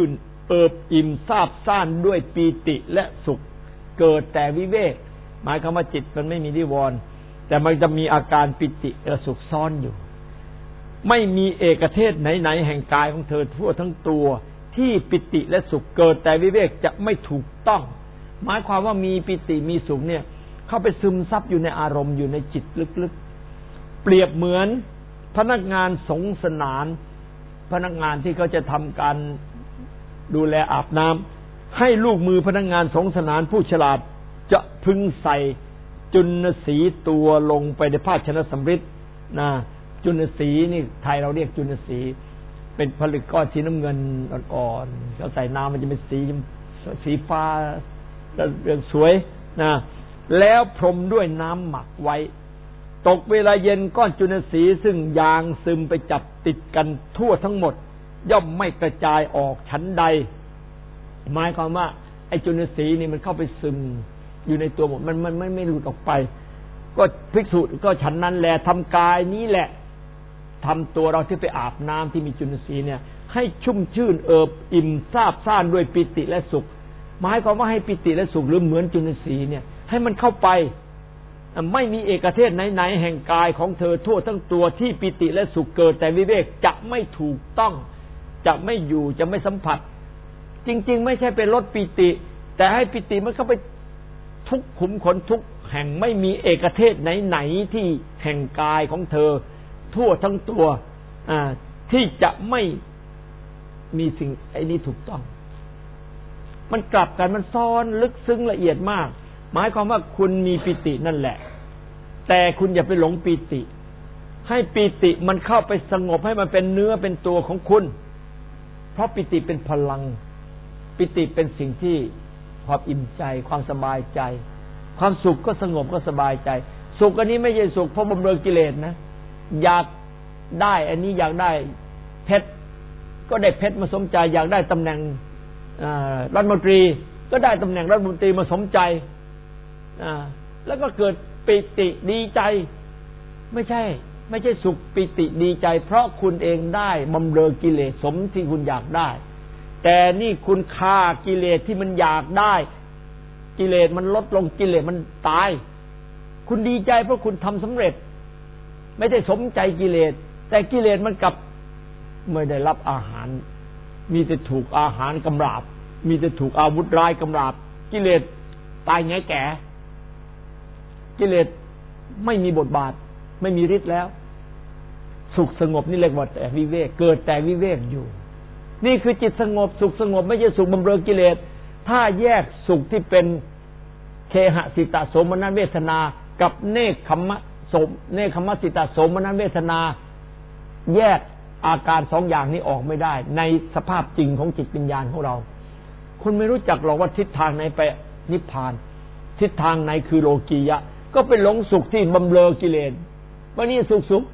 เอิบอิ่มซาบซ่านด้วยปีติและสุขเกิดแต่วิเวกหมายความว่าจิตมันไม่มีนิวรณ์แต่มันจะมีอาการปิติและสุขซ้อนอยู่ไม่มีเอกเทศไหนๆแห่งกายของเธอทั่วทั้งตัวที่ปิติและสุขเกิดแต่วิเวกจะไม่ถูกต้องหมายความว่ามีปิติมีสุขเนี่ยเข้าไปซึมซับอยู่ในอารมณ์อยู่ในจิตลึกๆเปรียบเหมือนพนักงานสงสนานพนักงานที่เขาจะทำการดูแลอาบน้ำให้ลูกมือพนักงานสงสนานผู้ฉลาดจะพึงใส่จุลสีตัวลงไปในภาชนะสำริดนะจุลสีนี่ไทยเราเรียกจุลสีเป็นผลึกก้อนสีน้ำเงินอ่อนๆเขาใส่น้ำมันจะเป็นสีฟ้าเรื่องสวยนะแล้วพรมด้วยน้ำหมักไว้ตกเวลาเย็นก้อนจุลสีซึ่งยางซึมไปจับติดกันทั่วทั้งหมดย่อมไม่กระจายออกชั้นใดหมายความว่าไอ้จุลสีนี่มันเข้าไปซึมอยู่ในตัวหมดมันไม่หลุดออกไปก็ภิกษุก็ฉันนั้นแหละทำกายนี้แหละทำตัวเราที่ไปอาบน้ำที่มีจุลสีเนี่ยให้ชุ่มชื่นเอิบอิ่มซาบซ่านด้วยปิติและสุขหมายความว่าให้ปิติและสุขหรือเหมือนจุลสีเนี่ยให้มันเข้าไปไม่มีเอกเทศไหนๆแห่งกายของเธอทั่วทั้งตัวที่ปิติและสุขเกิดแต่วิเวกจะไม่ถูกต้องจะไม่อยู่จะไม่สัมผัสจริงๆไม่ใช่ไปลดปิติแต่ให้ปิติมันเข้าไปทุกขุมขนทุกแห่งไม่มีเอกเทศไหนๆที่แห่งกายของเธอทั่วทั้งตัวที่จะไม่มีสิ่งไอ้นี้ถูกต้องมันกลับกันมันซ้อนลึกซึ้งละเอียดมากหมายความว่าคุณมีปิตินั่นแหละแต่คุณอย่าไปหลงปิติให้ปิติมันเข้าไปสงบให้มันเป็นเนื้อเป็นตัวของคุณเพราะปิติเป็นพลังปิติเป็นสิ่งที่ความอิ่มใจความสบายใจความสุขก็สงบก็สบายใจสุขอันนี้ไม่ใช่สุขเพราะบำเรอกิเลสนะอยากได้อันนี้อยากได้เพชรก็ได้เพชรมาสมใจอยากได้ตำแหน่งรัฐมนตรีก็ได้ตำแหน่งรัฐมนตรีมาสมใจแล้วก็เกิดปิติดีใจไม่ใช่สุขปิติดีใจเพราะคุณเองได้บำเรอกิเลสสมที่คุณอยากได้แต่นี่คุณฆ่ากิเลสที่มันอยากได้กิเลสมันลดลงกิเลสมันตายคุณดีใจเพราะคุณทำสำเร็จไม่ได้สมใจกิเลสแต่กิเลสมันกลับไม่ได้รับอาหารมีแต่ถูกอาหารกำราบมีแต่ถูกอาวุธร้ายกำราบกิเลสตายไงแก่กิเลสไม่มีบทบาทไม่มีฤทธิ์แล้วสุขสงบนี่เรียกว่าแต่วิเวกเกิดแต่วิเวกอยู่นี่คือจิตสงบสุขสงบไม่ใช่สุขบำเรอกิเลสถ้าแยกสุขที่เป็นเคหสิตโสมนัสเวทนากับเนคขมะสิตโสมนัสเวทนาแยกอาการสองอย่างนี้ออกไม่ได้ในสภาพจริงของจิตวิญญาณของเราคุณไม่รู้จักหรอกว่าทิศทางไหนไปนิพพานทิศทางไหนคือโลกียะก็เป็นหลงสุขที่บำเรอกิเลสว่านี่สุข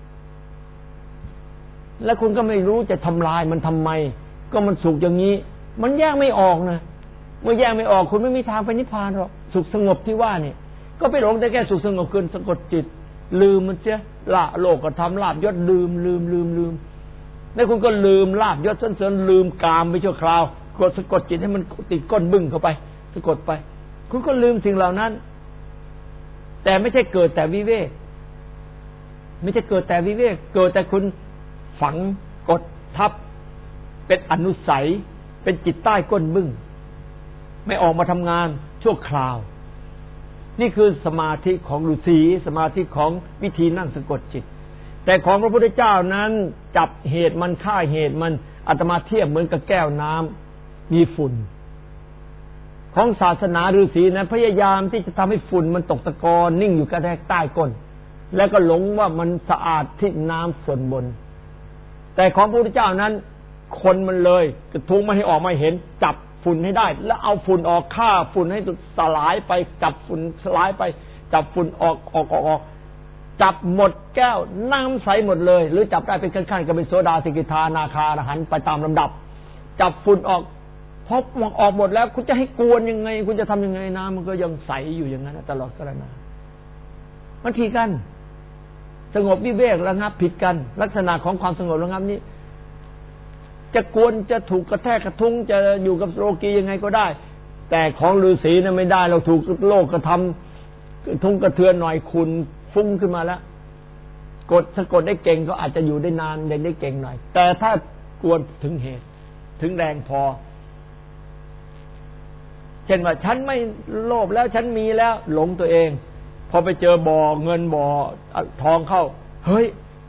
แล้วคุณก็ไม่รู้จะทำลายมันทำไมก็มันสุขอย่างนี้มันแยกไม่ออกนะเมื่อแยกไม่ออกคุณไม่มีทางไปนิพพานหรอกสุขสงบที่ว่านี่ก็ไปหลงแต่แค่สุขสงบเกินสะกดจิตลืมมันเสียละโลกก็ทำลาภยศลืมแล้วคุณก็ลืมลาภยศสรรเสริญลืมกามไปชั่วคราวกดสะกดจิตให้มันติดก้นบึ้งเข้าไปสะกดไปคุณก็ลืมสิ่งเหล่านั้นแต่ไม่ใช่เกิดแต่วิเวกไม่ใช่เกิดแต่วิเวกเกิดแต่คุณฝังกดทับเป็นอนุสัยเป็นจิตใต้ก้นบึ้งไม่ออกมาทำงานชั่วคราวนี่คือสมาธิของฤาษีสมาธิของวิธีนั่งสะกดจิตแต่ของพระพุทธเจ้านั้นจับเหตุมันฆ่าเหตุมันอาตมาเทียบเหมือนกับแก้วน้ำมีฝุ่นของศาสนาฤาษีนั้นพยายามที่จะทำให้ฝุ่นมันตกตะกอนนิ่งอยู่กระแทกใต้ก้นแล้วก็หลงว่ามันสะอาดที่น้ำส่วนบนแต่ของพระพุทธเจ้านั้นคนมันเลยกระทุ้งไม่ให้ออกมาเห็นจับฝุ่นให้ได้แล้วเอาฝุ่นออกฆ่าฝุ่นให้สลายไปจับฝุ่นสลายไปจับฝุ่นออกจับหมดแก้วน้ำใสหมดเลยหรือจับได้เป็นขั้นๆก็เป็นโสดาสกิทานาคาอรหันต์ไปตามลำดับจับฝุ่นออกพบออกหมดแล้วคุณจะให้กวนยังไงคุณจะทำยังไงน้ำมันก็ยังใสอยู่อย่างนั้นตลอดกาลนานมันทีกันสงบวิเวกระงับผิดกันลักษณะของความสงบระงับนี้จะกวนจะถูกกระแทกกระทุ้งจะอยู่กับโลกียังไงก็ได้แต่ของฤาษีน่ะไม่ได้เราถูกโลกกระทำทุ้งกระเทือนหน่อยคุณฟุ้งขึ้นมาแล้วสะกดได้เก่งก็อาจจะอยู่ได้นานได้เก่งหน่อยแต่ถ้ากวนถึงเหตุถึงแรงพอเช่นว่าฉันไม่โลภแล้วฉันมีแล้วหลงตัวเองพอไปเจอบ่อเงินบ่อทองเข้าเฮ้ย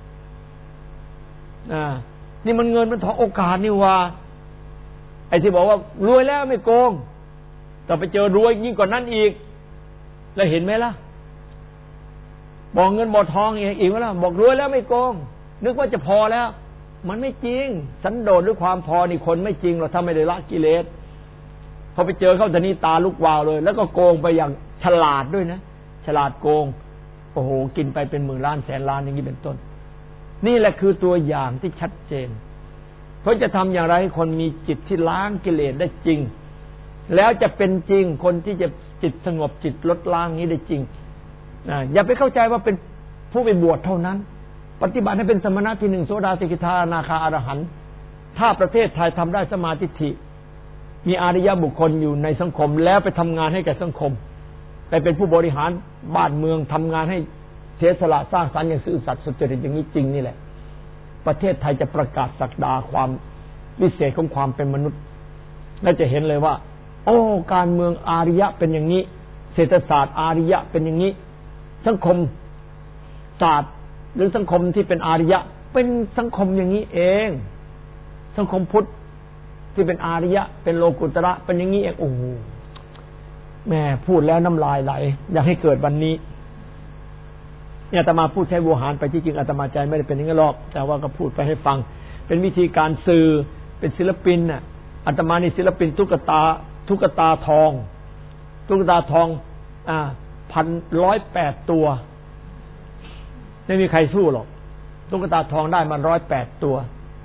นี่มันเงินมันทองโอกาสนี่ว่าไอ้ที่บอกว่ารวยแล้วไม่โกงแต่ไปเจอรวยยิ่งกว่านั้นอีกแล้วเห็นไหมล่ะบอกเงินบ่อทองอีกแล้วบอกรวยแล้วไม่โกงนึกว่าจะพอแล้วมันไม่จริงสันโดษด้วยความพอนี่คนไม่จริงหรอกถ้าไม่ได้ละกิเลสพอไปเจอเข้าแต่นี้ตาลุกวาวเลยแล้วก็โกงไปอย่างฉลาดด้วยนะฉลาดโกงโอ้โหกินไปเป็นหมื่นล้านแสนล้านอย่างนี้เป็นต้นนี่แหละคือตัวอย่างที่ชัดเจนเพราะจะทำอย่างไรให้คนมีจิตที่ล้างกิเลสได้จริงแล้วจะเป็นจริงคนที่จะจิตสงบจิตลดล้างนี้ได้จริงอย่าไปเข้าใจว่าเป็นผู้ไปบวชเท่านั้นปฏิบัติให้เป็นสมณะที่หนึ่งโสดาสกิทาอนาคาอรหันต์ถ้าประเทศไทยทำได้สมาธิิมีอริยบุคคลอยู่ในสังคมแล้วไปทำงานให้แก่สังคมไปเป็นผู้บริหารบ้านเมืองทำงานให้เสียสละสร้างสรรค์อย่างซื่อสัตย์สุจริตอย่างนี้จริงนี่แหละประเทศไทยจะประกาศศักดาความวิเศษของความเป็นมนุษย์และจะเห็นเลยว่าโอ้การเมืองอารยะเป็นอย่างนี้เศรษฐศาสตร์อารยะเป็นอย่างนี้สังคมศาสตร์หรือสังคมที่เป็นอารยะเป็นสังคมอย่างนี้เองสังคมพุทธที่เป็นอารยะเป็นโลกุตระเป็นอย่างนี้เองโอ้แม่พูดแล้วน้ำลายไหลอยากให้เกิดวันนี้เนี่ยอาตมาพูดใช้โวหารไปที่จริงอาตมาใจไม่ได้เป็นอย่างนั้นหรอกแต่ว่าก็พูดไปให้ฟังเป็นวิธีการสื่อเป็นศิลปินน่ะอาตมานี่ศิลปินตุ๊กตาทอง1,108 ตัวไม่มีใครสู้หรอกตุ๊กตาทองได้มา108 ตัว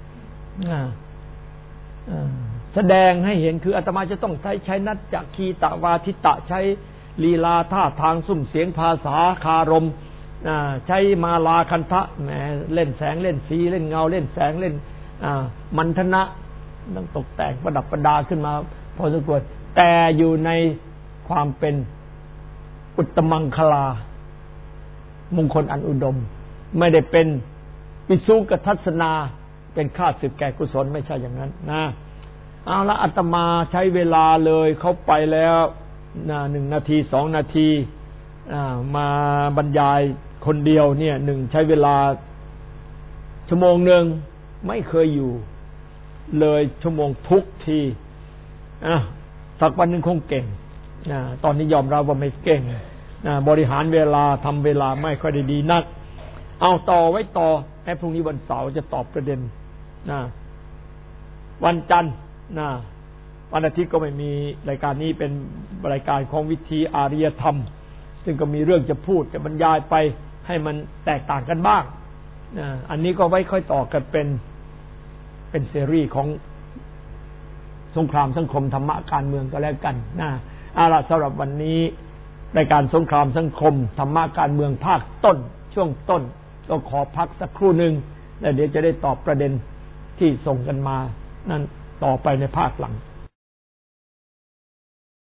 แสดงให้เห็นคืออาตมาจะต้องใช้นัจจคีตวาทิตะใช้ลีลาท่าทางสุ่มเสียงภาษาคารมใช้มาลาคันทะแหมเล่นแสงเล่นสีเล่นเงาเล่นแสงเล่นมันทนะต้องตกแต่งประดับประดาขึ้นมาพอสมควรแต่อยู่ในความเป็นอุตตมังคลามงคลอันอุดมไม่ได้เป็นวิสุกทัศนาเป็นข้าศึกแก่กุศลไม่ใช่อย่างนั้นนะเอาละอาตมาใช้เวลาเลยเข้าไปแล้ว1 นาที 2 นาทีมาบรรยายคนเดียวเนี่ยใช้เวลาชั่วโมงหนึ่งไม่เคยอยู่เลยชั่วโมงทุกทีสักวันหนึ่งคงเก่งตอนนี้ยอมรับว่าไม่เก่งบริหารเวลาทำเวลาไม่ค่อยได้ดีนักเอาต่อไว้ต่อแค่พรุ่งนี้วันเสาร์จะตอบประเด็นวันจันทร์วันอาทิตย์ก็ไม่มีรายการนี้เป็นรายการของวิธีอารยธรรมซึ่งก็มีเรื่องจะพูดจะบรรยายไปให้มันแตกต่างกันบ้างอันนี้ก็ไว้ค่อยต่อกันเป็นซีรีส์ของสงครามสังคมธรรมะการเมืองก็แล้วกันเอาล่ะสำหรับวันนี้รายการสงครามสังคมธรรมะการเมืองภาคต้นช่วงต้นก็ขอพักสักครู่หนึ่งแล้วเดี๋ยวจะได้ตอบประเด็นที่ส่งกันมานั่นต่อไปในภาคหลัง